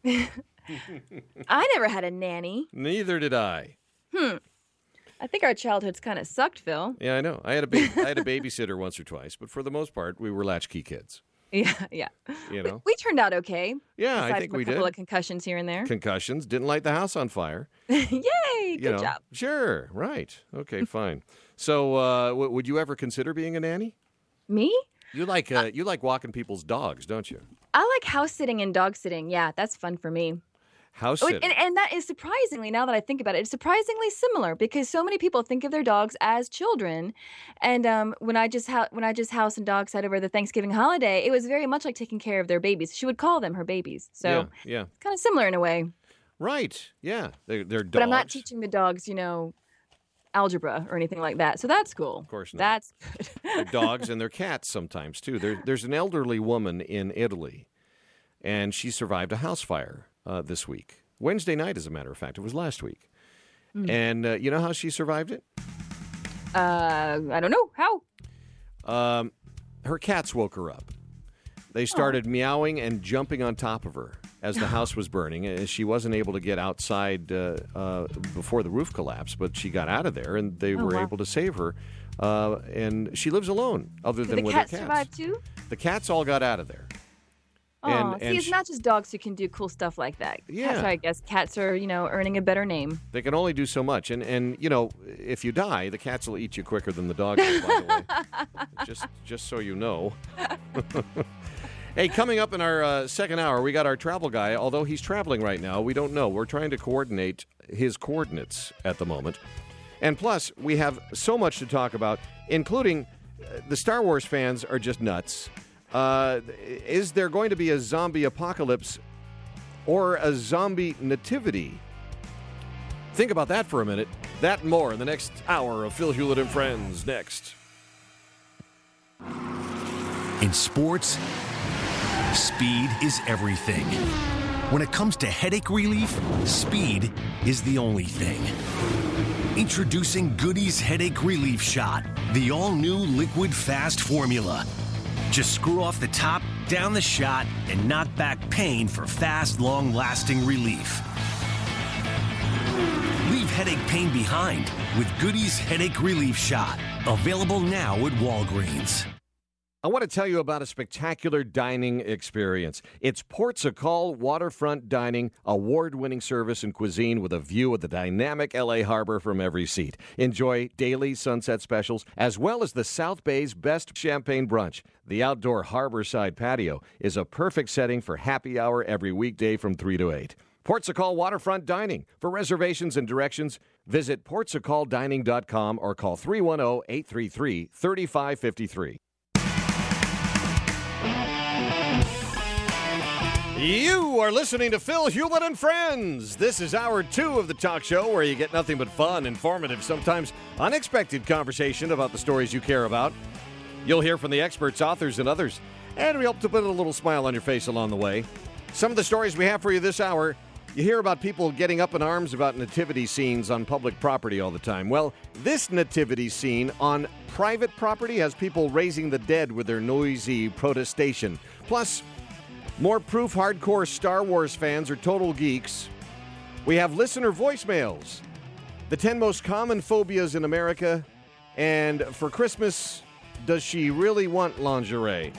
I never had a nanny. Neither did I. I think our childhoods kind of sucked, Phil. Yeah, I know. I had a babysitter once or twice, but for the most part, we were latchkey kids. Yeah. You know, we turned out okay. Yeah, I think we did. A couple of concussions here and there. Concussions. Didn't light the house on fire. Yay! Good job. Sure. Right. Okay. Fine. So, would you ever consider being a nanny? Me? You like walking people's dogs, don't you? I like house sitting and dog sitting. Yeah, that's fun for me. House sitting. And that is surprisingly, now that I think about it, it's surprisingly similar because so many people think of their dogs as children. And when I just house and dog sat over the Thanksgiving holiday, it was very much like taking care of their babies. She would call them her babies. So yeah. It's kind of similar in a way. Right. Yeah. They're dogs. But I'm not teaching the dogs, algebra or anything like that. So that's cool. Of course not. That's good. They're dogs and they're cats sometimes, too. There's an elderly woman in Italy, and she survived a house fire this week. Wednesday night, as a matter of fact. It was last week. And you know how she survived it? I don't know. How? Her cats woke her up. They started meowing and jumping on top of her as the house was burning. And she wasn't able to get outside before the roof collapsed, but she got out of there, and they were able to save her. And she lives alone, other than with her cats. Did the cats survive, too? The cats all got out of there. Oh, see, it's not just dogs who can do cool stuff like that. Yeah. That's why I guess cats are, earning a better name. They can only do so much. And if you die, the cats will eat you quicker than the dogs will, by the way. Just so you know. Hey, coming up in our second hour, we got our travel guy. Although he's traveling right now, we don't know. We're trying to coordinate his coordinates at the moment. And plus, we have so much to talk about, including the Star Wars fans are just nuts. Is there going to be a zombie apocalypse or a zombie nativity? Think about that for a minute. That and more in the next hour of Phil Hewlett and Friends. Next. In sports, speed is everything. When it comes to headache relief, speed is the only thing. Introducing Goody's Headache Relief Shot, the all-new liquid fast formula. Just screw off the top, down the shot, and knock back pain for fast, long-lasting relief. Leave headache pain behind with Goody's Headache Relief Shot. Available now at Walgreens. I want to tell you about a spectacular dining experience. It's Portugal Waterfront Dining, award-winning service and cuisine with a view of the dynamic L.A. harbor from every seat. Enjoy daily sunset specials, as well as the South Bay's best champagne brunch. The outdoor harborside patio is a perfect setting for happy hour every weekday from 3 to 8. Portugal Waterfront Dining. For reservations and directions, visit portugaldining.com or call 310-833-3553. You are listening to Phil Hewlett and Friends. This is hour 2 of the talk show where you get nothing but fun, informative, sometimes unexpected conversation about the stories you care about. You'll hear from the experts, authors, and others, and we hope to put a little smile on your face along the way. Some of the stories we have for you this hour, you hear about people getting up in arms about nativity scenes on public property all the time. Well, this nativity scene on private property has people raising the dead with their noisy protestation. Plus, more proof hardcore Star Wars fans are total geeks. We have listener voicemails, the 10 most common phobias in America, and for Christmas, does she really want lingerie?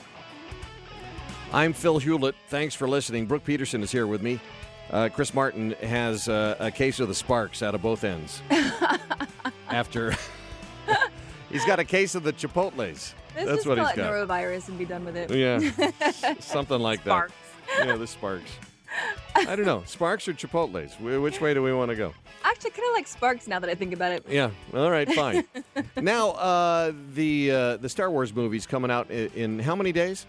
I'm Phil Hewlett. Thanks for listening. Brooke Peterson is here with me. Chris Martin has a case of the sparks out of both ends. After he's got a case of the Chipotles. That's what he's got. Norovirus and be done with it. Yeah, something like Sparks. that. Yeah, the sparks. I don't know. Sparks or Chipotles? Which way do we want to go? Actually, I kind of like Sparks now that I think about it. Yeah. All right. Fine. Now, the Star Wars movie's coming out in how many days?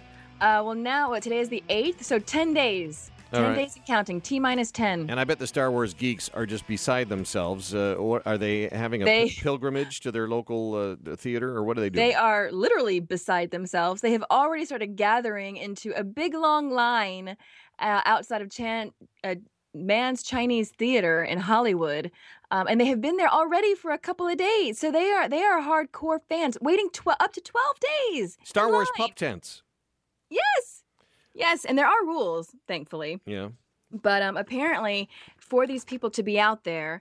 Today is the 8th, so 10 days. 10 days and counting. T-minus 10. And I bet the Star Wars geeks are just beside themselves. Or are they having a pilgrimage to their local theater, or what are they doing? They are literally beside themselves. They have already started gathering into a big, long line outside of Mann's Chinese Theater in Hollywood. And they have been there already for a couple of days. So they are hardcore fans, waiting up to 12 days. Star Wars pup tents. Yes, and there are rules, thankfully. Yeah. But apparently, for these people to be out there,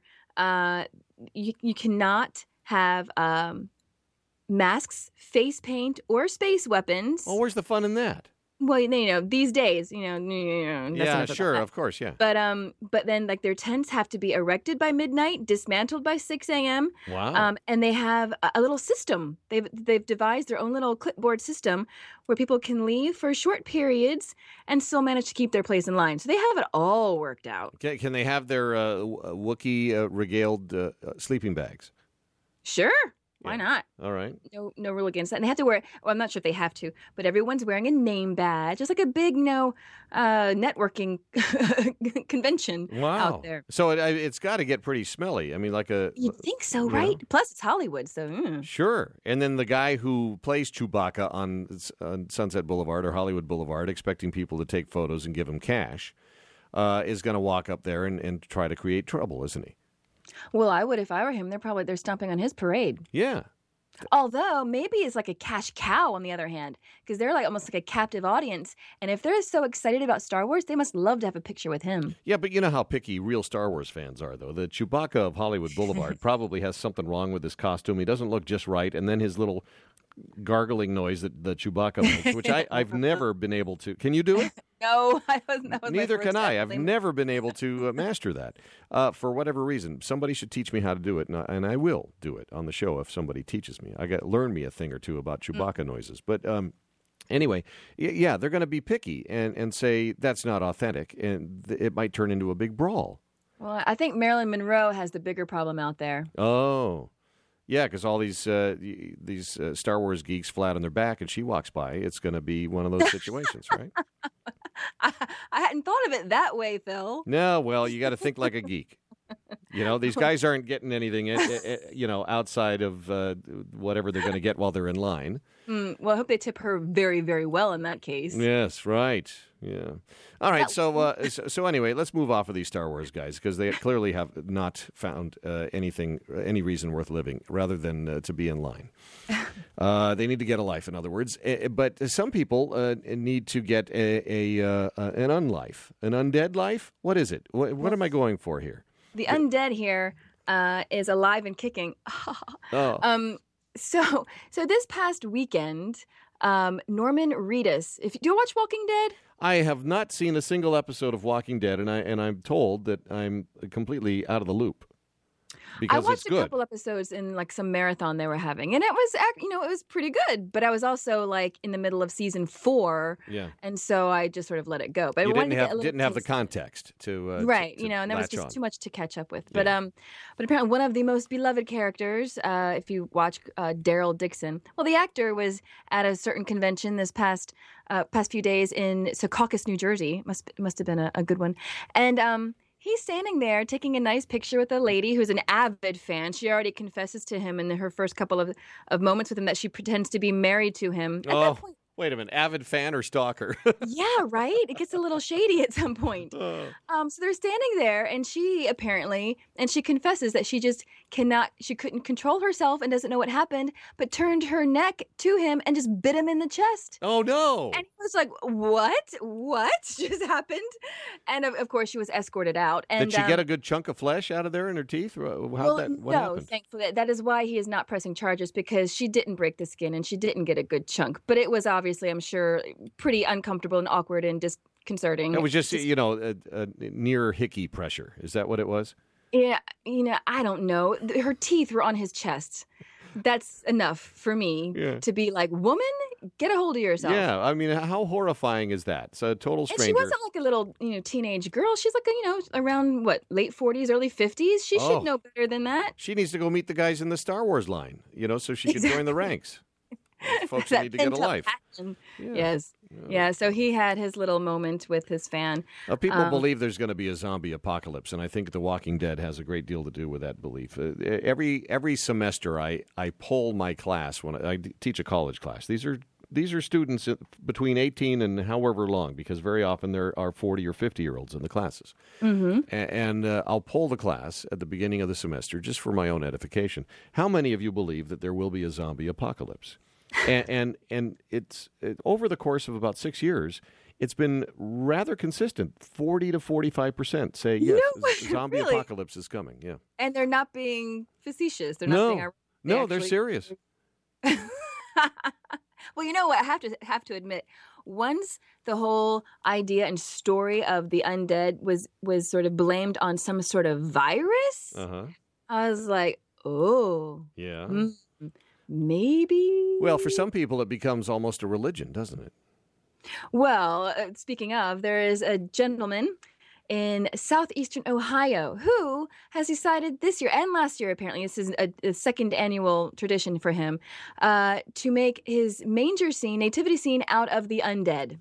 you cannot have masks, face paint, or space weapons. Well, where's the fun in that? Well, these days, yeah, sure, of course, yeah. But then, like, their tents have to be erected by midnight, dismantled by 6 a.m. Wow. And they have a little system. They've devised their own little clipboard system where people can leave for short periods and still manage to keep their place in line. So they have it all worked out. Can they have their Wookiee regaled sleeping bags? Sure. Why not? All right. No rule against that. And they have to wear, well, I'm not sure if they have to, but everyone's wearing a name badge. It's like a big, networking convention out there. So it's got to get pretty smelly. I mean, like a... You'd think so, right? Plus, it's Hollywood, so... Sure. And then the guy who plays Chewbacca on Sunset Boulevard or Hollywood Boulevard, expecting people to take photos and give him cash, is going to walk up there and try to create trouble, isn't he? Well, I would if I were him. They're stomping on his parade. Yeah. Although maybe it's like a cash cow on the other hand, because they're like almost like a captive audience. And if they're so excited about Star Wars, they must love to have a picture with him. Yeah, but you know how picky real Star Wars fans are, though. The Chewbacca of Hollywood Boulevard probably has something wrong with his costume. He doesn't look just right. And then his little gargling noise that the Chewbacca makes, which I've never been able to. Can you do it? No, I wasn't. Neither can I. I've never been able to master that for whatever reason. Somebody should teach me how to do it, and I will do it on the show if somebody teaches me. Learn me a thing or two about Chewbacca noises. But anyway, yeah, they're going to be picky and say that's not authentic, and it might turn into a big brawl. Well, I think Marilyn Monroe has the bigger problem out there. Oh. Yeah, because all these Star Wars geeks flat on their back, and she walks by, it's going to be one of those situations, right? I hadn't thought of it that way, Phil. No, well, you got to think like a geek. These guys aren't getting anything, outside of whatever they're going to get while they're in line. Well, I hope they tip her very, very well in that case. Yes, right. Yeah. All right. So anyway, let's move off of these Star Wars guys because they clearly have not found any reason worth living rather than to be in line. They need to get a life, in other words. But some people need to get an unlife, an undead life. What is it? What am I going for here? The undead here is alive and kicking. Oh. So this past weekend, Norman Reedus. Do you watch Walking Dead? I have not seen a single episode of Walking Dead, and I'm told that I'm completely out of the loop. Because I watched it's good. a couple episodes in like some marathon they were having, and it was pretty good. But I was also like in the middle of season 4, and so I just sort of let it go. But you I didn't have the context to right, to and there was just on. too much to catch up with. Yeah. But apparently one of the most beloved characters, if you watch Daryl Dixon, well, the actor was at a certain convention this past few days in Secaucus, New Jersey. Must have been a good one, and he's standing there taking a nice picture with a lady who's an avid fan. She already confesses to him in her first couple of moments with him that she pretends to be married to him. At that point, wait a minute. Avid fan or stalker? yeah, right? It gets a little shady at some point. So they're standing there, and she confesses that she just she couldn't control herself and doesn't know what happened, but turned her neck to him and just bit him in the chest. Oh, no. And he was like, what just happened? And of course, she was escorted out. And, did she get a good chunk of flesh out of there in her teeth? What happened? Thankfully, that is why he is not pressing charges, because she didn't break the skin and she didn't get a good chunk. But it was obviously, I'm sure, pretty uncomfortable and awkward and disconcerting. It was just near hickey pressure. Is that what it was? Yeah, I don't know. Her teeth were on his chest. That's enough for me to be like, woman, get a hold of yourself. Yeah, I mean, how horrifying is that? It's a total stranger. And she wasn't like a little, teenage girl. She's like, around late 40s, early 50s. She should know better than that. She needs to go meet the guys in the Star Wars line, so she can join the ranks. Folks who need to get a life. Yeah. Yes. Yeah, so he had his little moment with his fan. People believe there's going to be a zombie apocalypse, and I think The Walking Dead has a great deal to do with that belief. Every semester, I poll my class when I teach a college class. These are students between 18 and however long, because very often there are 40 or 50-year-olds in the classes. Mm-hmm. And I'll poll the class at the beginning of the semester, just for my own edification. How many of you believe that there will be a zombie apocalypse? and it's over the course of about 6 years, it's been rather consistent. 40 to 45% say yes, zombie apocalypse is coming. Yeah, and they're not being facetious. They're not being ironic. They're serious. Well, you know what? I have to admit, once the whole idea and story of the undead was sort of blamed on some sort of virus, I was like, oh, yeah. Maybe. Well, for some people, it becomes almost a religion, doesn't it? Well, speaking of, there is a gentleman in southeastern Ohio who has decided this year and last year, apparently, this is a second annual tradition for him, to make his manger scene, nativity scene, out of the undead.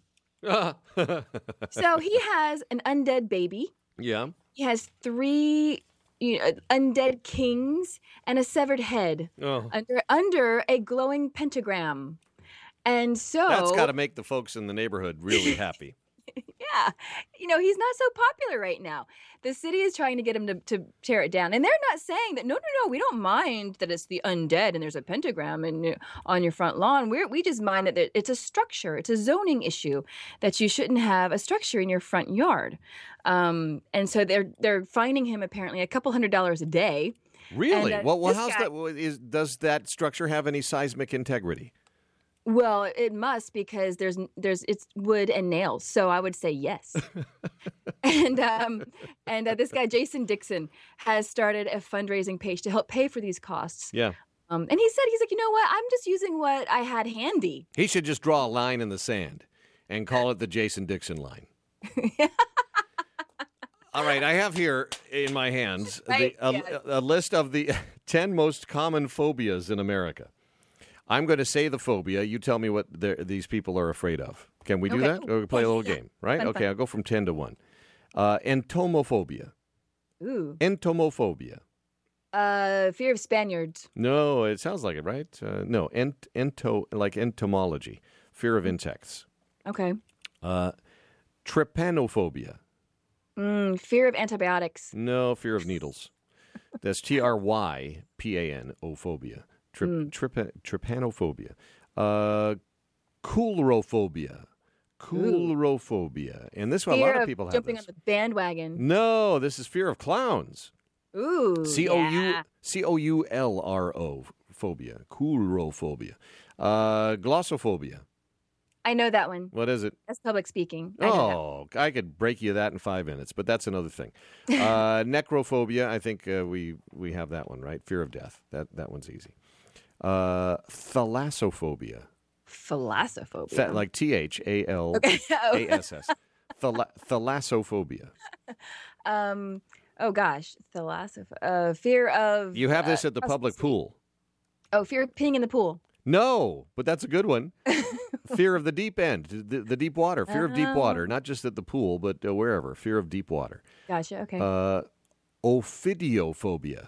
So he has an undead baby. Yeah. He has 3 undead kings and a severed head under a glowing pentagram. And so that's got to make the folks in the neighborhood really happy. Yeah. He's not so popular right now. The city is trying to get him to tear it down. And they're not saying that, no, we don't mind that it's the undead and there's a pentagram on your front lawn. We just mind that it's a structure. It's a zoning issue that you shouldn't have a structure in your front yard. And so they're fining him apparently a couple $100 a day. Really? And, well, does that structure have any seismic integrity? Well, it must, because it's wood and nails. So I would say yes. And this guy Jason Dixon has started a fundraising page to help pay for these costs. Yeah. And he's like, you know what? I'm just using what I had handy. He should just draw a line in the sand and call it the Jason Dixon line. All right, I have here in my hands a list of the 10 most common phobias in America. I'm going to say the phobia. You tell me what these people are afraid of. Can we do that? Or we play a little game, right? Okay, I'll go from 10 to 1. Entomophobia. Ooh. Entomophobia. Fear of Spaniards. No, it sounds like it, right? No, like entomology. Fear of insects. Okay. Trypanophobia. Fear of antibiotics. No, fear of needles. That's Trypanophobia. Trypanophobia. Coulrophobia. Coulrophobia. And this one, a lot of people have this. Jumping on the bandwagon. No, this is fear of clowns. Ooh, Coulro phobia. Coulrophobia. Glossophobia. I know that one. What is it? That's public speaking. I could break you that in 5 minutes, but that's another thing. Necrophobia, I think we have that one, right? Fear of death. That one's easy. Thalassophobia. Thalassophobia. Like THALASS. Thalassophobia. Oh gosh, thalassophobia. Fear of. You have this at the public pool. Oh, fear of peeing in the pool. No, but that's a good one. Fear of the deep end, the deep water. Fear of deep water, not just at the pool, but wherever. Fear of deep water. Gotcha. Okay. Ophidiophobia.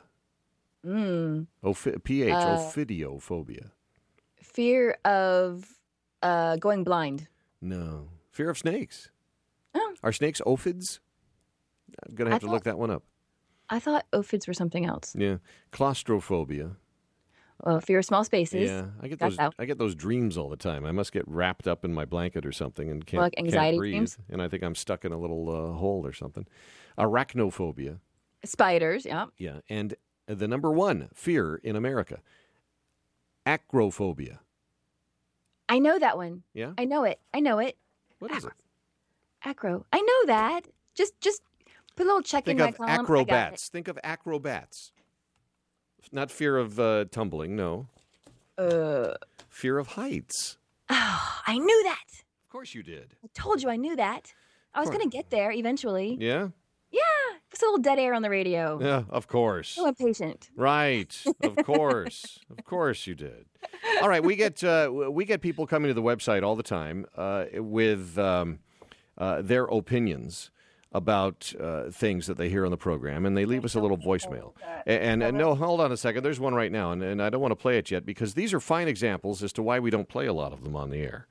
PH, ophidiophobia. Fear of going blind. No. Fear of snakes. Oh. Are snakes ophids? I'm going to have to look that one up. I thought ophids were something else. Yeah. Claustrophobia. Fear of small spaces. Yeah, I get those dreams all the time. I must get wrapped up in my blanket or something and can't, like anxiety can't breathe. dreams? And I think I'm stuck in a little hole or something. Arachnophobia. Spiders, yeah. Yeah, and the number one fear in America, acrophobia. I know that one. Yeah? I know it. What is it? Acro. I know that. Just put a little check in my column. Think of acrobats. Think of acrobats. Not fear of tumbling, no. Fear of heights. Oh, I knew that. Of course you did. I told you I knew that. I was going to get there eventually. Yeah? Yeah. It's a little dead air on the radio. Yeah, of course. So impatient. Right. Of course. Of course you did. All right, we get people coming to the website all the time with their opinions about things that they hear on the program, and they leave us a little voicemail. And no, hold on a second. There's one right now, and I don't want to play it yet because these are fine examples as to why we don't play a lot of them on the air.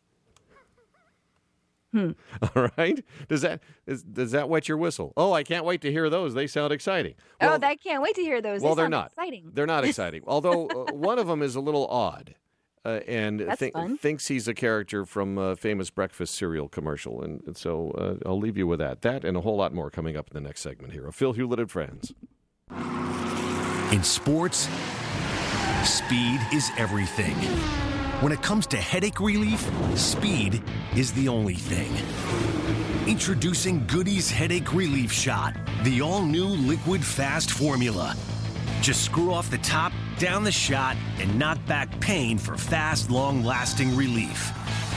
All right? Does that wet your whistle? Oh, I can't wait to hear those. They sound exciting. Well, I can't wait to hear those. Well, they they're sound not. Exciting. They're not exciting. Although one of them is a little odd. And thinks he's a character from a famous breakfast cereal commercial. And so I'll leave you with that. That and a whole lot more coming up in the next segment here of Phil Hewlett and Friends. In sports, speed is everything. When it comes to headache relief, speed is the only thing. Introducing Goody's Headache Relief Shot, the all-new liquid fast formula. Just screw off the top, down the shot, and knock back pain for fast, long-lasting relief.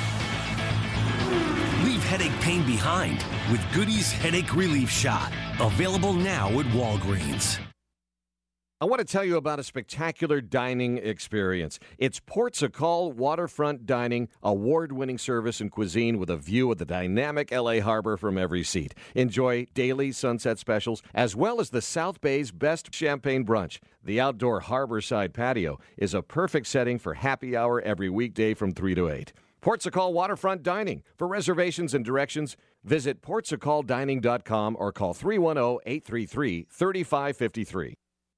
Leave headache pain behind with Goody's Headache Relief Shot. Available now at Walgreens. I want to tell you about a spectacular dining experience. It's Portugal Waterfront Dining, award-winning service and cuisine with a view of the dynamic L.A. harbor from every seat. Enjoy daily sunset specials, as well as the South Bay's best champagne brunch. The outdoor harborside patio is a perfect setting for happy hour every weekday from 3 to 8. Portugal Waterfront Dining. For reservations and directions, visit portugaldining.com or call 310-833-3553.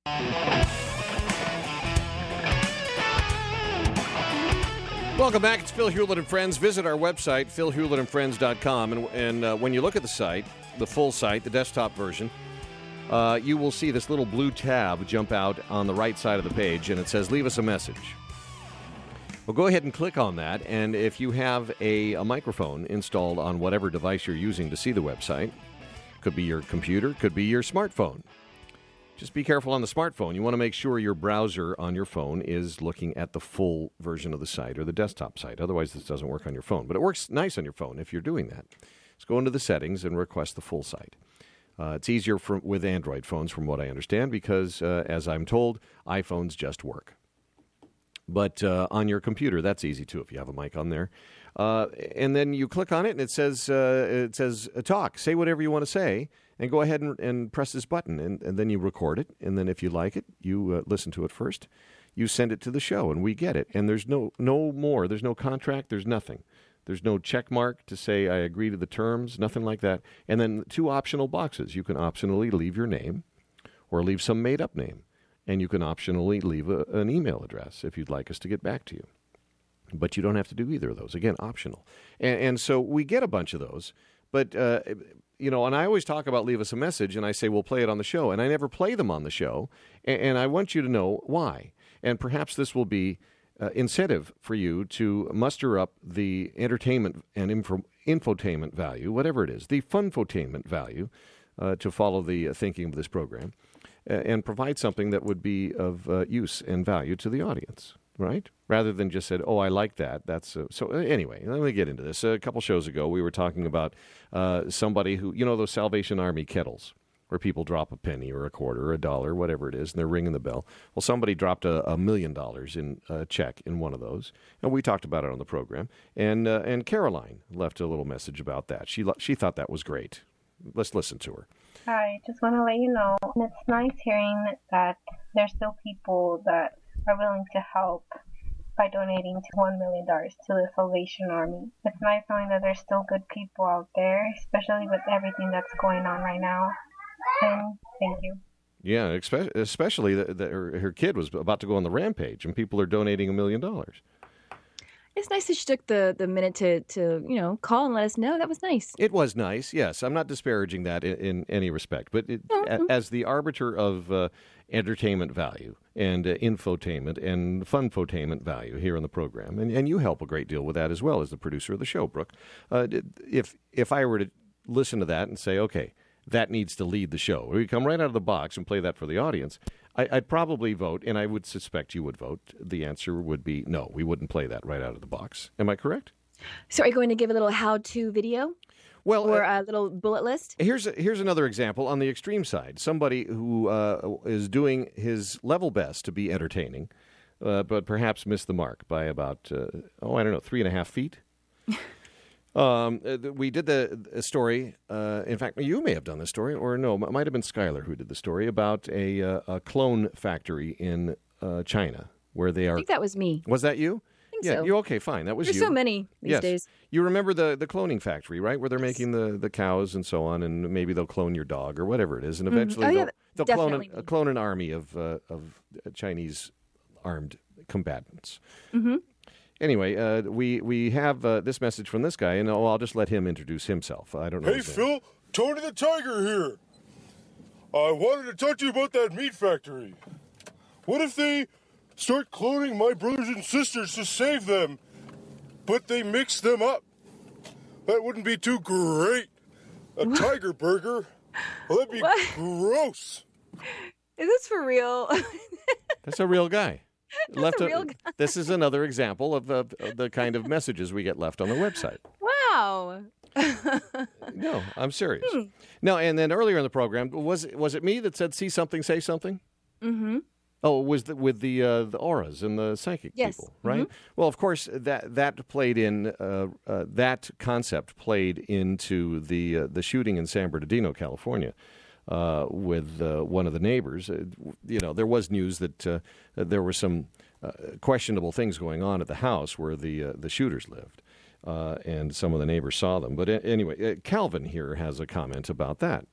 Welcome back. It's Phil Hewlett and Friends. Visit our website, philhewlettandfriends.com, and when you look at the site, the full site, the desktop version, you will see this little blue tab jump out on the right side of the page, and it says, leave us a message. Well, go ahead and click on that, and if you have a microphone installed on whatever device you're using to see the website, could be your computer, could be your smartphone. Just be careful on the smartphone. You want to make sure your browser on your phone is looking at the full version of the site or the desktop site. Otherwise, this doesn't work on your phone. But it works nice on your phone if you're doing that. Just go into the settings and request the full site. It's easier with Android phones, from what I understand, because, as I'm told, iPhones just work. But on your computer, that's easy, too, if you have a mic on there. And then you click on it, and it says talk. Say whatever you want to say. And go ahead and press this button, and then you record it. And then if you like it, you listen to it first. You send it to the show, and we get it. And there's no more. There's no contract. There's nothing. There's no check mark to say I agree to the terms, nothing like that. And then 2 optional boxes. You can optionally leave your name or leave some made-up name. And you can optionally leave an email address if you'd like us to get back to you. But you don't have to do either of those. Again, optional. And so we get a bunch of those. But... and I always talk about leave us a message, and I say we'll play it on the show, and I never play them on the show, and I want you to know why. And perhaps this will be incentive for you to muster up the entertainment and infotainment value, whatever it is, the funfotainment value, to follow the thinking of this program, and provide something that would be of use and value to the audience. Right? Rather than just said, oh, I like that. That's so anyway, let me get into this. A couple shows ago, we were talking about somebody who, those Salvation Army kettles, where people drop a penny or a quarter or a dollar, whatever it is, and they're ringing the bell. Well, somebody dropped $1 million in a check in one of those, and we talked about it on the program. And Caroline left a little message about that. She thought that was great. Let's listen to her. Hi, just want to let you know, it's nice hearing that there's still people that are willing to help by donating to $1 million to the Salvation Army. It's nice knowing that there's still good people out there, especially with everything that's going on right now. And thank you. Yeah, especially that her kid was about to go on the rampage, and people are donating $1 million. It's nice that she took the minute to call and let us know. That was nice. It was nice, yes. I'm not disparaging that in any respect. But as the arbiter of entertainment value and infotainment and funfotainment value here on the program, and you help a great deal with that as well as the producer of the show, Brooke, if I were to listen to that and say, okay, that needs to lead the show, we come right out of the box and play that for the audience, I'd probably vote, and I would suspect you would vote. The answer would be no, we wouldn't play that right out of the box. Am I correct? So are you going to give a little how-to video? Well, or a little bullet list? Here's another example on the extreme side. Somebody who is doing his level best to be entertaining, but perhaps missed the mark by about, 3.5 feet. We did the story. In fact, you may have done the story, or no, it might have been Skylar who did the story about a clone factory in China where they are. I think that was me. Was that you? Yeah, so. You okay? Fine, that was There's you. so many these days. You remember the cloning factory, right? Where they're making the cows and so on, and maybe they'll clone your dog or whatever it is, and eventually they'll clone an army of Chinese armed combatants. Mm-hmm. Anyway, we have this message from this guy, and I'll just let him introduce himself. I don't know. Hey, Phil, Tony the Tiger here. I wanted to talk to you about that meat factory. What if they start cloning my brothers and sisters to save them, but they mix them up? That wouldn't be too great. A tiger burger? Well, that'd be gross. Is this for real? That's a real guy. Real guy. This is another example of the kind of messages we get left on the website. Wow. No, I'm serious. No, and then earlier in the program, was it me that said, see something, say something? Mm-hmm. Oh, it was with the auras and the psychic people, right? Mm-hmm. Well, of course, that played in, that concept played into the shooting in San Bernardino, California. With one of the neighbors. There was news that there were some questionable things going on at the house where the shooters lived, and some of the neighbors saw them. But anyway, Calvin here has a comment about that.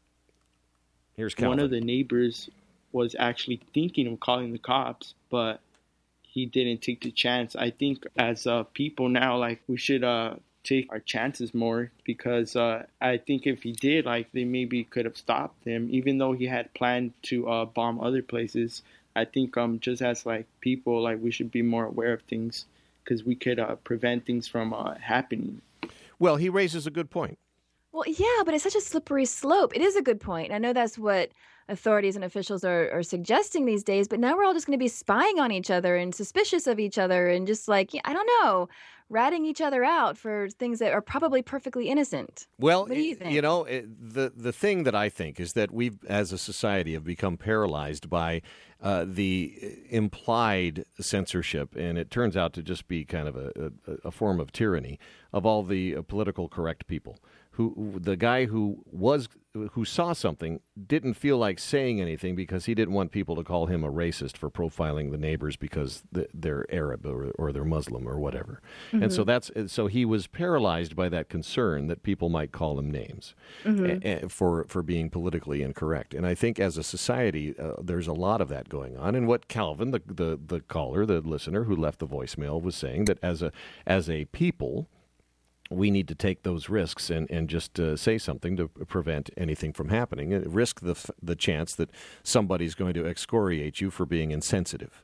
Here's Calvin. One of the neighbors was actually thinking of calling the cops, but he didn't take the chance. I think as people now, we should take our chances more, because I think if he did, they maybe could have stopped him, even though he had planned to bomb other places. I think just as people, we should be more aware of things, because we could prevent things from happening. Well, he raises a good point. Well, yeah, but it's such a slippery slope. It is a good point. I know that's what authorities and officials are suggesting these days, but now we're all just going to be spying on each other and suspicious of each other and just I don't know, ratting each other out for things that are probably perfectly innocent. Well, what do you think? The thing that I think is that we, as a society, have become paralyzed by the implied censorship, and it turns out to just be kind of a form of tyranny of all the political correct people. The guy who saw something didn't feel like saying anything because he didn't want people to call him a racist for profiling the neighbors because they're Arab or they're Muslim or whatever. Mm-hmm. And so he was paralyzed by that concern that people might call him names for being politically incorrect. And I think as a society, there's a lot of that going on. And what Calvin, the caller, the listener who left the voicemail, was saying, that as a people, we need to take those risks and just say something to prevent anything from happening. Risk the chance that somebody's going to excoriate you for being insensitive.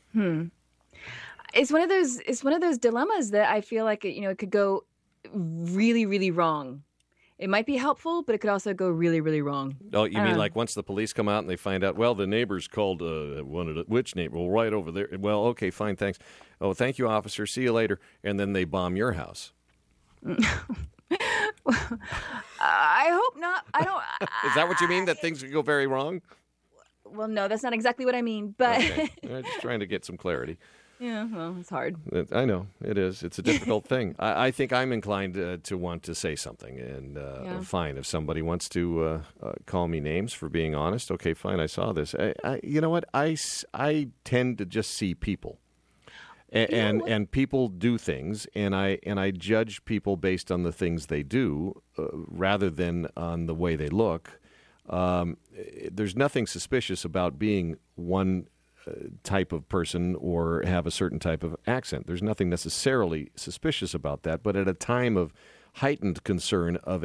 It's one of those dilemmas that I feel like it could go really, really wrong. It might be helpful, but it could also go really, really wrong. Oh, you mean once the police come out and they find out, well, the neighbors called which neighbor? Well, right over there. Well, okay, fine, thanks. Oh, thank you, officer. See you later. And then they bomb your house. I hope not. I don't. Is that what you mean? That things could go very wrong? Well, no, that's not exactly what I mean. But Okay. I'm just trying to get some clarity. yeah, well, it's hard. I know it is. It's a difficult thing. I think I'm inclined to want to say something, and fine. If somebody wants to call me names for being honest, okay, fine. I saw this. You know what? I tend to just see people, and people do things, and I judge people based on the things they do rather than on the way they look. There's nothing suspicious about being one type of person or have a certain type of accent. There's nothing necessarily suspicious about that. But at a time of heightened concern of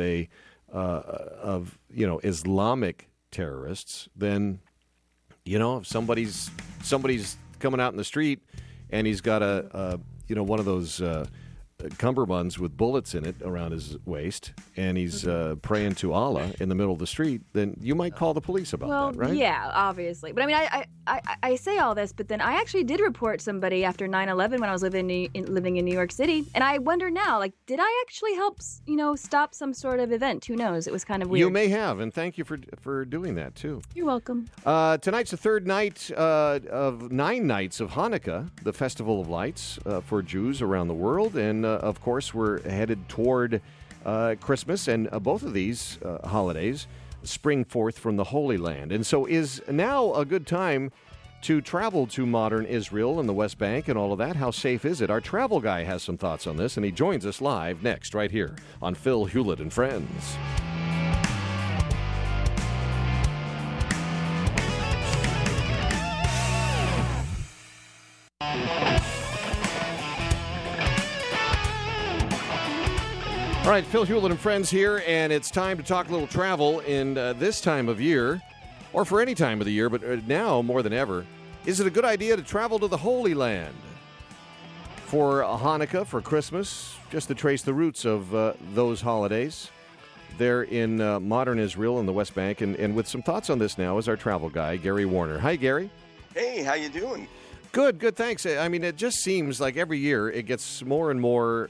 Islamic terrorists, then if somebody's coming out in the street and he's got one of those cummerbunds with bullets in it around his waist, and he's praying to Allah in the middle of the street, then you might call the police about that, right? Yeah, obviously. But I mean, I say all this, but then I actually did report somebody after 9/11 when I was living in New York City, and I wonder now, did I actually help, stop some sort of event? Who knows? It was kind of weird. You may have, and thank you for doing that too. You're welcome. Tonight's the third night of 9 nights of Hanukkah, the Festival of Lights for Jews around the world, and of course, we're headed toward Christmas, and both of these holidays spring forth from the Holy Land. And so is now a good time to travel to modern Israel and the West Bank and all of that. How safe is it? Our travel guy has some thoughts on this, and he joins us live next right here on Phil Hewlett and Friends. All right, Phil Hewlett and Friends here, and it's time to talk a little travel in this time of year, or for any time of the year, but now more than ever. Is it a good idea to travel to the Holy Land for Hanukkah, for Christmas, just to trace the roots of those holidays there in modern Israel and the West Bank? And with some thoughts on this now is our travel guy, Gary Warner. Hi, Gary. Hey, how you doing? Good, thanks. I mean, it just seems like every year it gets more and more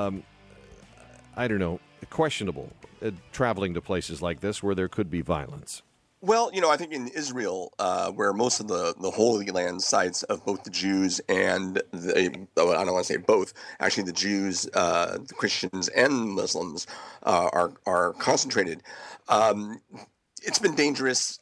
questionable traveling to places like this where there could be violence. Well, I think in Israel, where most of the Holy Land sites of both the Jews and I don't want to say both, actually the Jews, the Christians, and Muslims are concentrated. It's been dangerous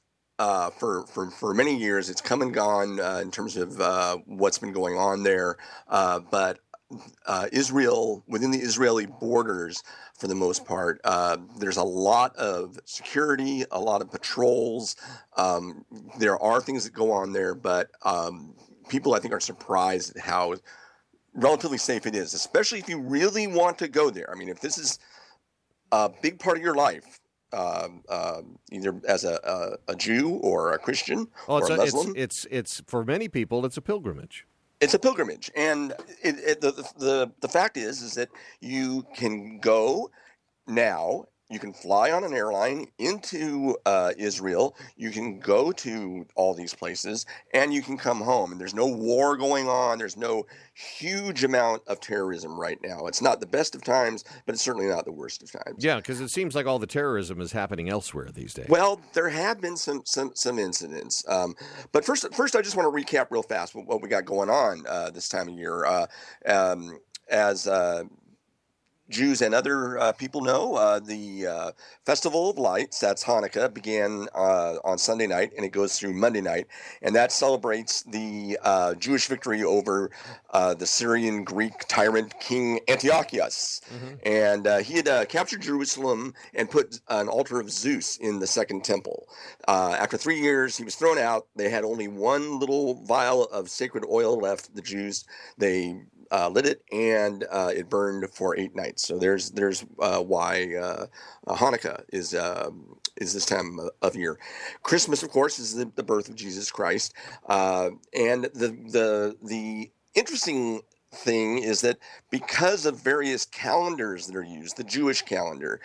for many years. It's come and gone in terms of what's been going on there, but Israel, within the Israeli borders, for the most part, there's a lot of security, a lot of patrols. There are things that go on there, but people, I think, are surprised at how relatively safe it is, especially if you really want to go there. I mean, if this is a big part of your life, either as a Jew or a Christian or a Muslim. It's for many people, it's a pilgrimage. It's a pilgrimage, and the fact is that you can go now. You can fly on an airline into Israel. You can go to all these places, and you can come home. And there's no war going on. There's no huge amount of terrorism right now. It's not the best of times, but it's certainly not the worst of times. Yeah, because it seems like all the terrorism is happening elsewhere these days. Well, there have been some incidents. But first, I just want to recap real fast what we got going on this time of year. As Jews and other people know, the Festival of Lights, that's Hanukkah, began on Sunday night, and it goes through Monday night. And that celebrates the Jewish victory over the Syrian Greek tyrant King Antiochus. Mm-hmm. And he had captured Jerusalem and put an altar of Zeus in the Second Temple. After 3 years, he was thrown out. They had only one little vial of sacred oil left, the Jews. They lit it, and it burned for 8 nights. So there's why Hanukkah is this time of year. Christmas, of course, is the birth of Jesus Christ, and the interesting thing is that because of various calendars that are used, the Jewish calendar,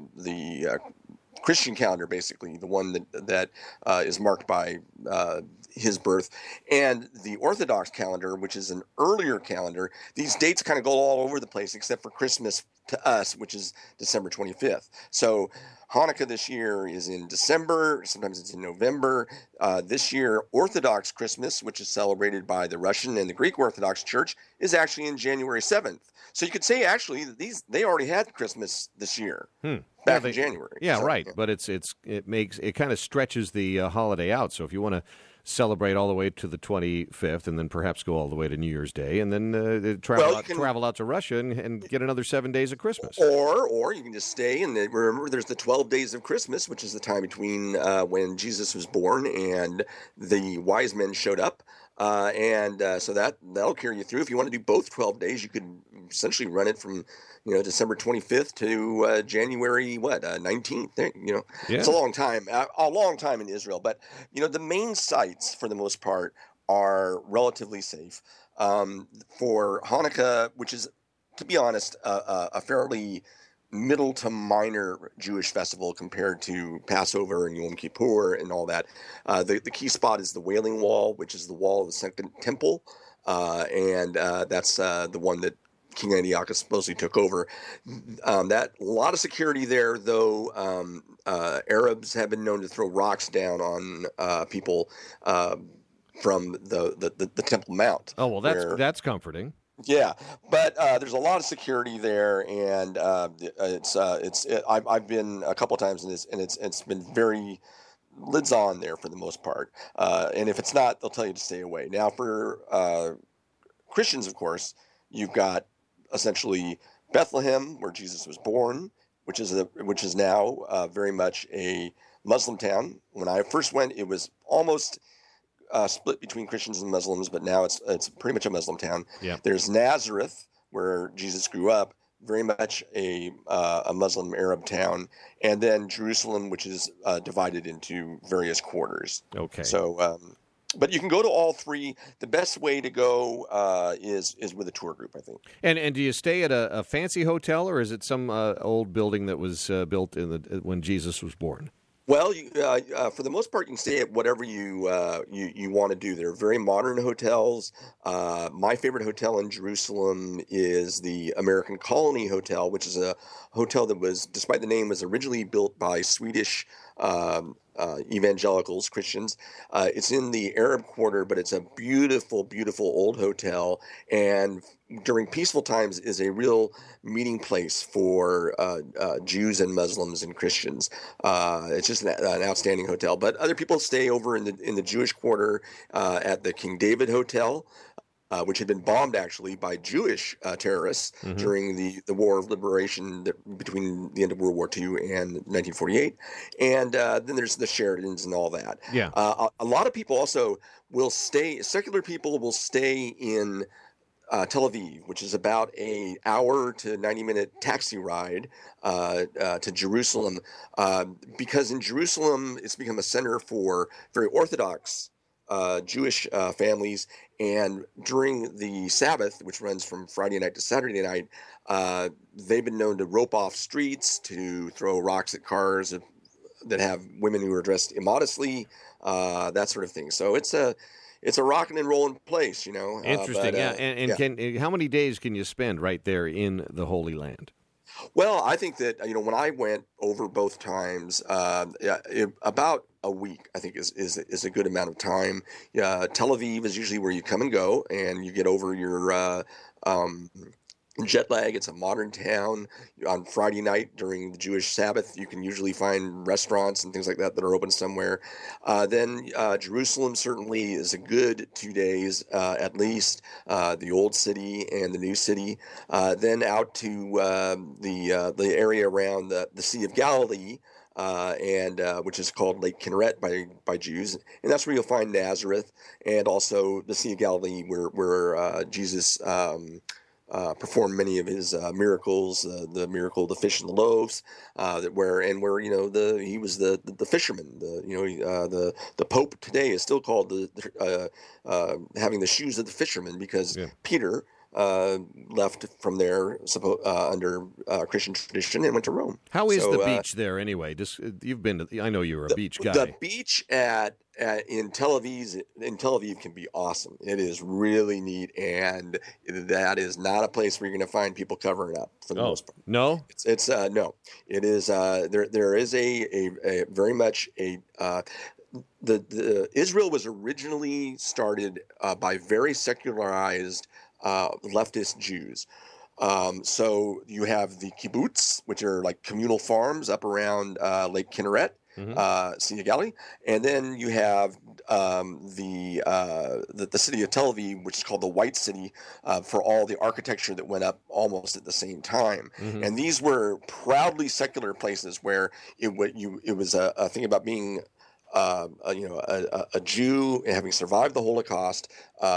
the Christian calendar, basically the one that is marked by his birth. And the Orthodox calendar, which is an earlier calendar, these dates kind of go all over the place except for Christmas to us, which is December 25th. So Hanukkah this year is in December. Sometimes it's in November. This year, Orthodox Christmas, which is celebrated by the Russian and the Greek Orthodox Church, is actually in January 7th. So you could say actually that they already had Christmas this year, back in January. Yeah, so, right. Yeah. But it kind of stretches the holiday out. So if you want to celebrate all the way to the 25th, and then perhaps go all the way to New Year's Day, and then travel out to Russia and get another 7 days of Christmas. Or you can just stay, and remember there's the 12 days of Christmas, which is the time between when Jesus was born and the wise men showed up. So that'll carry you through. If you want to do both 12 days, you could essentially run it from December 25th to January 19th. It's a long time in Israel. But the main sites for the most part are relatively safe. For Hanukkah, which is, to be honest, a fairly middle to minor Jewish festival compared to Passover and Yom Kippur and all that. The key spot is the Wailing Wall, which is the wall of the Second Temple, and that's the one that King Antiochus supposedly took over. That a lot of security there, though. Arabs have been known to throw rocks down on people from the Temple Mount. Oh well, that's comforting. Yeah, but there's a lot of security there, and I've been a couple of times in this, and it's been very lids on there for the most part. And if it's not, they'll tell you to stay away. Now, for Christians, of course, you've got essentially Bethlehem, where Jesus was born, which is now very much a Muslim town. When I first went, it was almost split between Christians and Muslims, but now it's pretty much a Muslim town. Yeah. There's Nazareth, where Jesus grew up, very much a Muslim Arab town, and then Jerusalem, which is divided into various quarters. Okay. So, but you can go to all three. The best way to go is with a tour group, I think. And do you stay at a fancy hotel, or is it some old building that was built when Jesus was born? Well, for the most part, you can stay at whatever you want to do. They're very modern hotels. My favorite hotel in Jerusalem is the American Colony Hotel, which is a hotel that was, despite the name, was originally built by Swedish evangelicals, Christians. It's in the Arab Quarter, but it's a beautiful, beautiful old hotel, and during peaceful times is a real meeting place for Jews and Muslims and Christians. It's just an outstanding hotel. But other people stay over in the Jewish Quarter at the King David Hotel, which had been bombed actually by Jewish terrorists during the War of Liberation between the end of World War II and 1948. And then there's the Sheratons and all that. Yeah. A lot of people also will stay, secular people will stay in Tel Aviv, which is about an hour to 90-minute taxi ride to Jerusalem, because in Jerusalem it's become a center for very Orthodox Jewish families, and during the Sabbath, which runs from Friday night to Saturday night, they've been known to rope off streets, to throw rocks at cars that have women who are dressed immodestly, that sort of thing. So it's a rocking and rolling place, Interesting, yeah. And how many days can you spend right there in the Holy Land? Well, I think that, when I went over both times, about a week, I think is a good amount of time. Tel Aviv is usually where you come and go, and you get over your jet lag. It's a modern town. On Friday night during the Jewish Sabbath, you can usually find restaurants and things like that are open somewhere. Then Jerusalem certainly is a good 2 days at least, the old city and the new city. Then out to the area around the Sea of Galilee, and which is called Lake Kinneret by Jews, and that's where you'll find Nazareth, and also the Sea of Galilee where Jesus performed many of his miracles, the miracle of the fish and the loaves, where he was the fisherman. The Pope today is still called having the shoes of the fisherman, because Peter, left from there under Christian tradition and went to Rome. How is the beach there anyway? You've been to, I know you're a beach guy. The beach in Tel Aviv can be awesome. It is really neat, and that is not a place where you're going to find people covering up for the most part. No, it's no. It is there is a very much a. The Israel was originally started by very secularized leftist Jews. So you have the kibbutz, which are like communal farms up around Lake Kinneret, Sea of Galilee, and then you have the city of Tel Aviv, which is called the White City, for all the architecture that went up almost at the same time. And these were proudly secular places where it was a thing about being a Jew and having survived the Holocaust,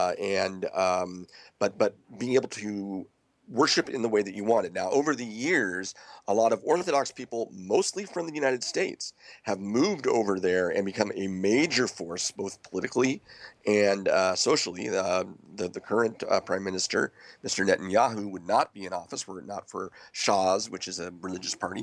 but being able to worship in the way that you wanted. Now, over the years, a lot of Orthodox people, mostly from the United States, have moved over there and become a major force, both politically and socially. The current prime minister, Mr. Netanyahu, would not be in office were it not for Shas, which is a religious party,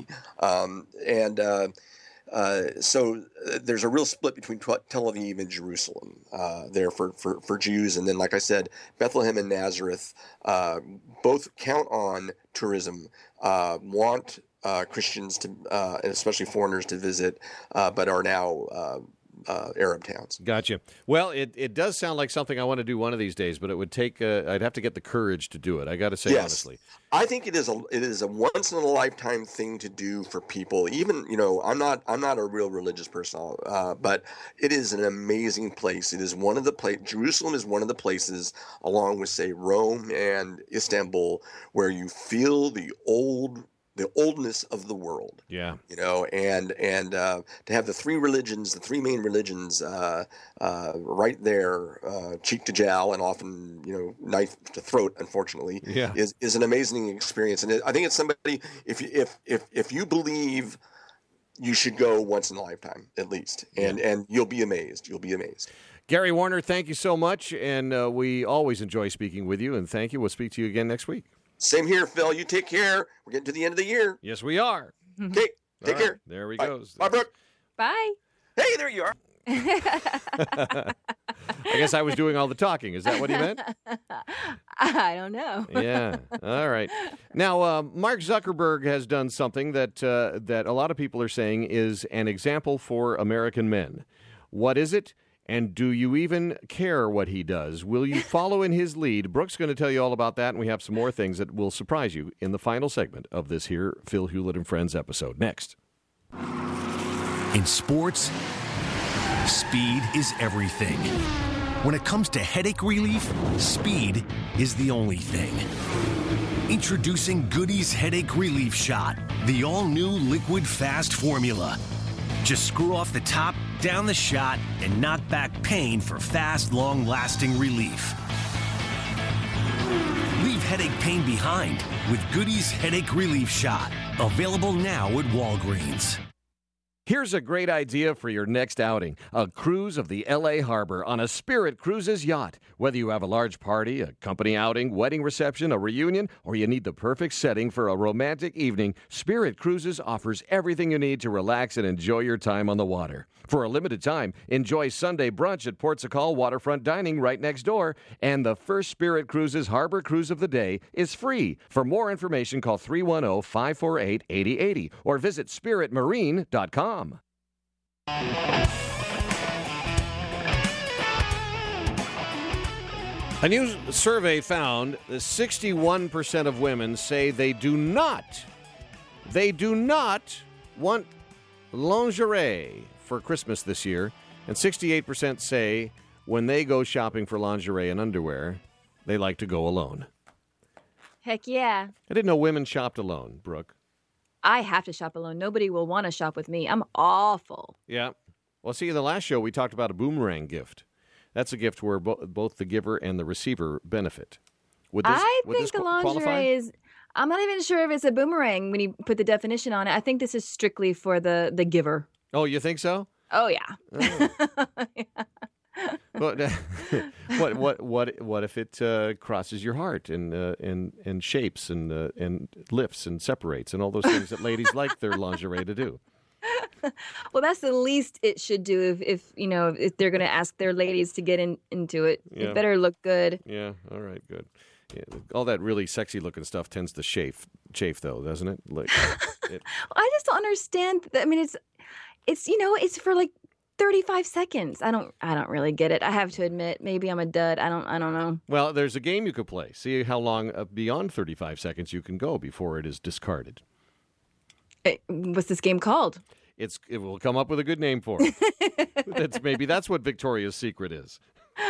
so there's a real split between Tel Aviv and Jerusalem there for Jews. And then, like I said, Bethlehem and Nazareth both count on tourism, want Christians to, and especially foreigners to visit, but are now Arab towns. Gotcha. Well, it does sound like something I want to do one of these days, but it would take I'd have to get the courage to do it. I got to say, honestly. I think it is a once in a lifetime thing to do for people. Even, I'm not a real religious person, but it is an amazing place. It is one of the Jerusalem is one of the places, along with, say, Rome and Istanbul, where you feel the oldness of the world. Yeah. And to have the three main religions right there, cheek to jowl, and often, knife to throat, unfortunately, is an amazing experience. And I think it's somebody, if you believe, you should go once in a lifetime, at least. And you'll be amazed. Gary Warner, thank you so much. And we always enjoy speaking with you. And thank you. We'll speak to you again next week. Same here, Phil. You take care. We're getting to the end of the year. Yes, we are. Okay, take care. There he Bye. goes. Bye, Brooke. Bye. Hey, there you are. I guess I was doing all the talking. Is that what he meant? I don't know. Yeah. All right. Now, Mark Zuckerberg has done something that a lot of people are saying is an example for American men. What is it? And do you even care what he does? Will you follow in his lead? Brooke's going to tell you all about that, and we have some more things that will surprise you in the final segment of this here Phil Hewlett and Friends episode. Next. In sports, speed is everything. When it comes to headache relief, speed is the only thing. Introducing Goody's Headache Relief Shot, the all-new liquid fast formula. Just screw off the top, down the shot, and knock back pain for fast, long-lasting relief. Leave headache pain behind with Goody's Headache Relief Shot. Available now at Walgreens. Here's a great idea for your next outing. A cruise of the L.A. Harbor on a Spirit Cruises yacht. Whether you have a large party, a company outing, wedding reception, a reunion, or you need the perfect setting for a romantic evening, Spirit Cruises offers everything you need to relax and enjoy your time on the water. For a limited time, enjoy Sunday brunch at Port Sacal Waterfront Dining right next door. And the first Spirit Cruises Harbor Cruise of the day is free. For more information, call 310-548-8080 or visit spiritmarine.com. A new survey found that 61% of women say they do not want lingerie for Christmas this year, and 68% say when they go shopping for lingerie and underwear, they like to go alone. Heck yeah. I didn't know women shopped alone, Brooke. I have to shop alone. Nobody will want to shop with me. I'm awful. Yeah. Well, see, in the last show, we talked about a boomerang gift. That's a gift where both the giver and the receiver benefit. I think the lingerie is... I'm not even sure if it's a boomerang when you put the definition on it. I think this is strictly for the giver. Oh, you think so? Oh, yeah. Oh. Yeah. What if it crosses your heart and shapes and lifts and separates and all those things that ladies like their lingerie to do? Well, that's the least it should do if they're going to ask their ladies to get into it. Yeah. It better look good. Yeah. All right. Good. Yeah, all that really sexy looking stuff tends to chafe though, doesn't it? Like, I just don't understand. I mean, it's for like 35 seconds. I don't really get it. I have to admit, maybe I'm a dud. I don't know. Well, there's a game you could play. See how long beyond 35 seconds you can go before it is discarded. What's this game called? It will come up with a good name for it. That's what Victoria's Secret is.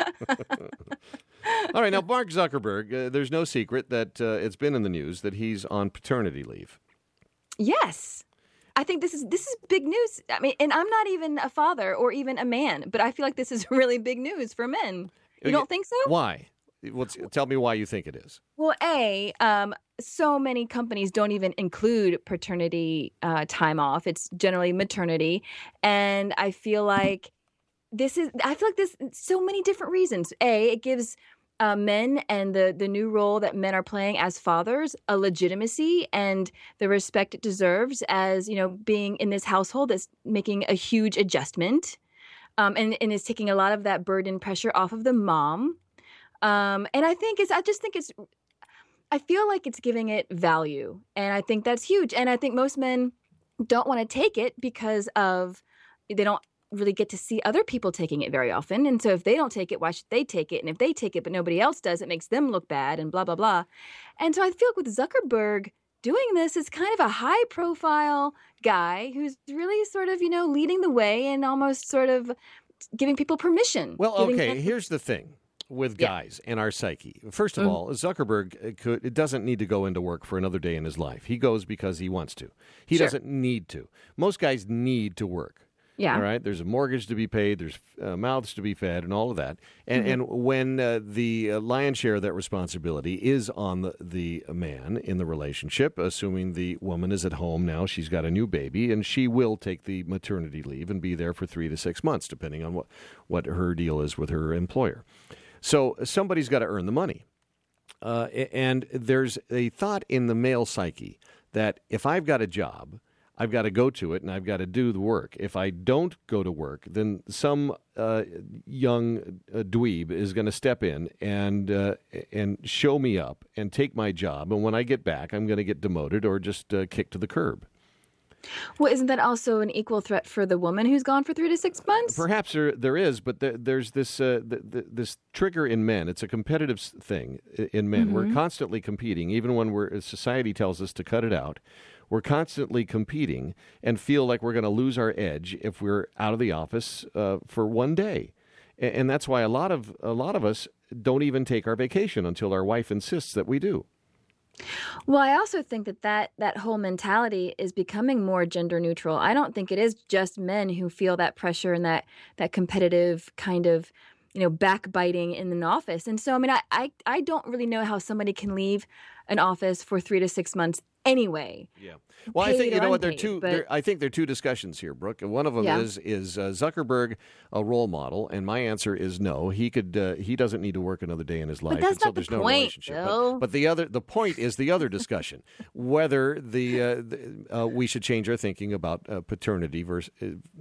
All right, now Mark Zuckerberg, there's no secret that it's been in the news that he's on paternity leave. Yes. I think this is big news. I mean, and I'm not even a father or even a man, but I feel like this is really big news for men. You don't think so? Why? Tell me why you think it is. Well, so many companies don't even include paternity time off. It's generally maternity. And I feel like there's so many different reasons. It gives men and the new role that men are playing as fathers a legitimacy and the respect it deserves as, being in this household that's making a huge adjustment and is taking a lot of that burden pressure off of the mom. And I feel like it's giving it value. And I think that's huge. And I think most men don't want to take it because they don't really get to see other people taking it very often. And so if they don't take it, why should they take it? And if they take it but nobody else does, it makes them look bad and blah, blah, blah. And so I feel like with Zuckerberg doing this is kind of a high profile guy who's really sort of, leading the way and almost sort of giving people permission. Well, okay, here's the thing with guys and our psyche. First of all, Zuckerberg doesn't need to go into work for another day in his life. He goes because he wants to. He doesn't need to. Most guys need to work. Yeah. All right. There's a mortgage to be paid. There's mouths to be fed, and all of that. And when the lion's share of that responsibility is on the man in the relationship, assuming the woman is at home now, she's got a new baby, and she will take the maternity leave and be there for 3 to 6 months, depending on what her deal is with her employer. So somebody's got to earn the money. And there's a thought in the male psyche that if I've got a job, I've got to go to it, and I've got to do the work. If I don't go to work, then some young dweeb is going to step in and show me up and take my job. And when I get back, I'm going to get demoted or just kicked to the curb. Well, isn't that also an equal threat for the woman who's gone for 3 to 6 months? Perhaps there is, but there's this this trigger in men. It's a competitive thing in men. We're constantly competing, even when society tells us to cut it out. We're constantly competing and feel like we're going to lose our edge if we're out of the office for one day, and that's why a lot of us don't even take our vacation until our wife insists that we do. Well, I also think that whole mentality is becoming more gender neutral. I don't think it is just men who feel that pressure and that competitive kind of backbiting in an office. And so, I mean, I don't really know how somebody can leave an office for 3 to 6 months anyway. Yeah. Well, I think I think there are two discussions here, Brooke. One of them is Zuckerberg a role model, and my answer is no. He doesn't need to work another day in his life, but that's so not there's the no point, relationship. Bill. But the point is the other discussion, whether we should change our thinking about paternity versus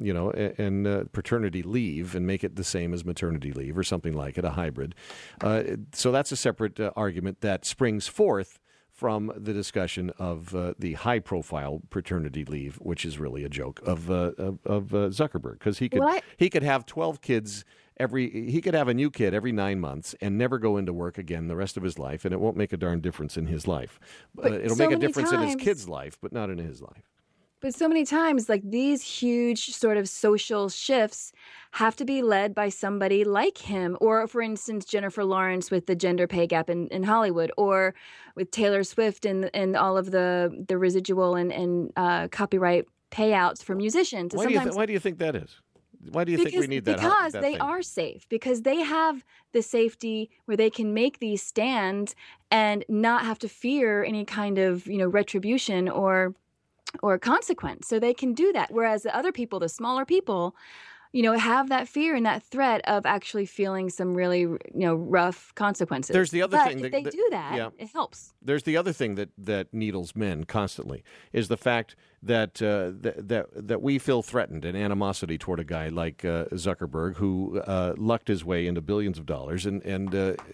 and paternity leave and make it the same as maternity leave or something like it, a hybrid. So that's a separate argument that springs forth from the discussion of the high-profile paternity leave, which is really a joke of Zuckerberg, because he could have 12 kids he could have a new kid every 9 months and never go into work again the rest of his life, and it won't make a darn difference in his life. It'll make a difference in his kid's life, but not in his life. But so many times, like these huge sort of social shifts have to be led by somebody like him, or for instance, Jennifer Lawrence with the gender pay gap in Hollywood, or with Taylor Swift and all of the residual and copyright payouts for musicians. Why do you think that is? Why do you think we need that? Because that they thing? are safe. Because they have the safety where they can make these stands and not have to fear any kind of retribution or consequence. So they can do that. Whereas the other people, the smaller people, have that fear and that threat of actually feeling some really, rough consequences. There's the other thing if they do that, it helps. There's the other thing that needles men constantly is the fact that that we feel threatened and animosity toward a guy like Zuckerberg, who lucked his way into billions of dollars, and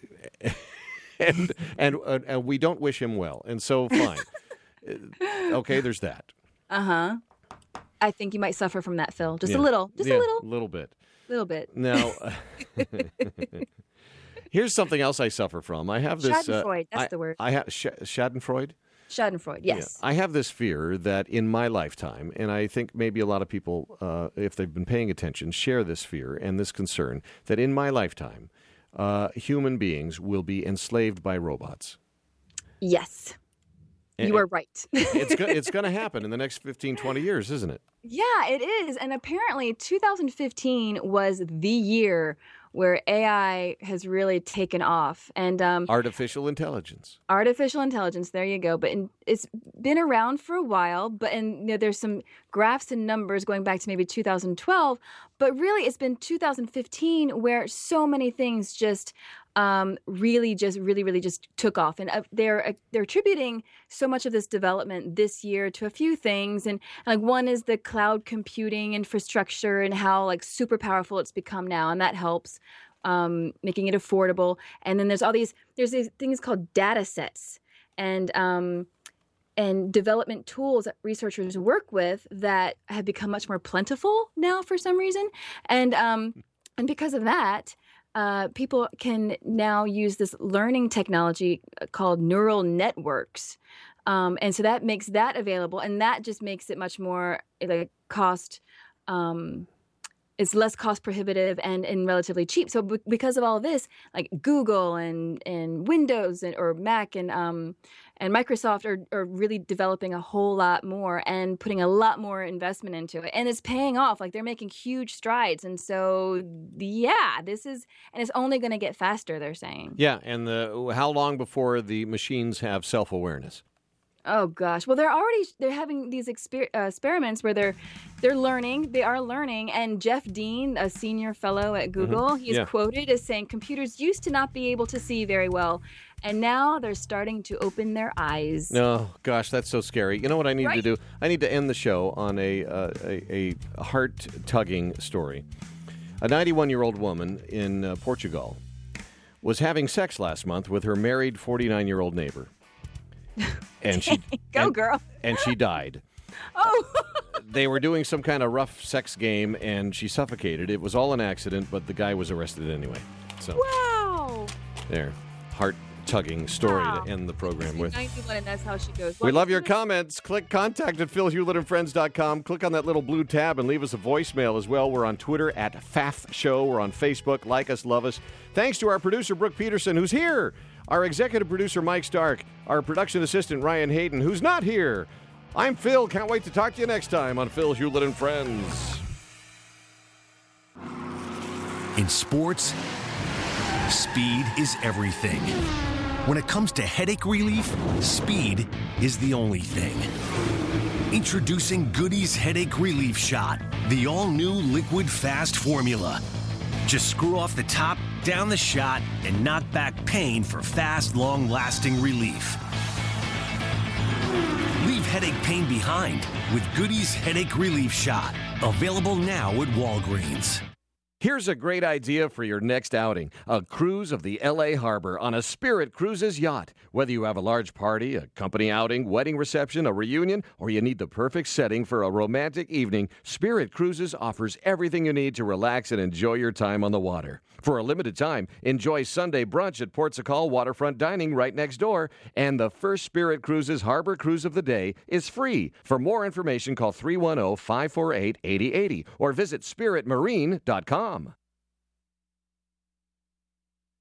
we don't wish him well, and so fine. Okay, there's that. I think you might suffer from that, Phil. Just a little. A little bit. Little bit. Now, here's something else I suffer from. I have this. Schadenfreude. That's the word. I have Schadenfreude. Schadenfreude. Yes. Yeah. I have this fear that in my lifetime, and I think maybe a lot of people, if they've been paying attention, share this fear and this concern that in my lifetime, human beings will be enslaved by robots. Yes. You are right. It's going to happen in the next 15, 20 years, isn't it? Yeah, it is. And apparently 2015 was the year where AI has really taken off. And artificial intelligence. Artificial intelligence, there you go. But it's been around for a while, there's some graphs and numbers going back to maybe 2012. But really, it's been 2015 where so many things just really took off, and they're attributing so much of this development this year to a few things, and like one is the cloud computing infrastructure and how like super powerful it's become now, and that helps making it affordable. And then there's these things called data sets and development tools that researchers work with that have become much more plentiful now for some reason, and because of that. People can now use this learning technology called neural networks. And so that makes that available, and that just makes it much more cost, it's less cost prohibitive and relatively cheap. So because of all of this, like Google and Windows or Mac and Microsoft are really developing a whole lot more and putting a lot more investment into it. And it's paying off. Like they're making huge strides. And so, and it's only going to get faster, they're saying. Yeah. And how long before the machines have self-awareness? Oh gosh. Well, they're having these experiments where they're learning. They are learning. And Jeff Dean, a senior fellow at Google, he's quoted as saying computers used to not be able to see very well, and now they're starting to open their eyes. Oh gosh, that's so scary. You know what I need to do? I need to end the show on a heart-tugging story. A 91-year-old woman in Portugal was having sex last month with her married 49-year-old neighbor. And girl. And she died. Oh. They were doing some kind of rough sex game, and she suffocated. It was all an accident, but the guy was arrested anyway. So, wow. There. Heart-tugging story to end the program with. 91, and that's how she goes. We love your comments. Click contact at philhewlettandfriends.com. Click on that little blue tab and leave us a voicemail as well. We're on Twitter at FAF Show. We're on Facebook. Like us, love us. Thanks to our producer, Brooke Peterson, who's here. Our executive producer, Mike Stark. Our production assistant, Ryan Hayden, who's not here. I'm Phil. Can't wait to talk to you next time on Phil Hewlett and Friends. In sports, speed is everything. When it comes to headache relief, speed is the only thing. Introducing Goody's Headache Relief Shot, the all-new liquid fast formula. Just screw off the top, down the shot, and knock back pain for fast, long-lasting relief. Leave headache pain behind with Goody's Headache Relief Shot. Available now at Walgreens. Here's a great idea for your next outing. A cruise of the L.A. Harbor on a Spirit Cruises yacht. Whether you have a large party, a company outing, wedding reception, a reunion, or you need the perfect setting for a romantic evening, Spirit Cruises offers everything you need to relax and enjoy your time on the water. For a limited time, enjoy Sunday brunch at Port Sacal Waterfront Dining right next door. And the first Spirit Cruises Harbor Cruise of the day is free. For more information, call 310-548-8080 or visit spiritmarine.com.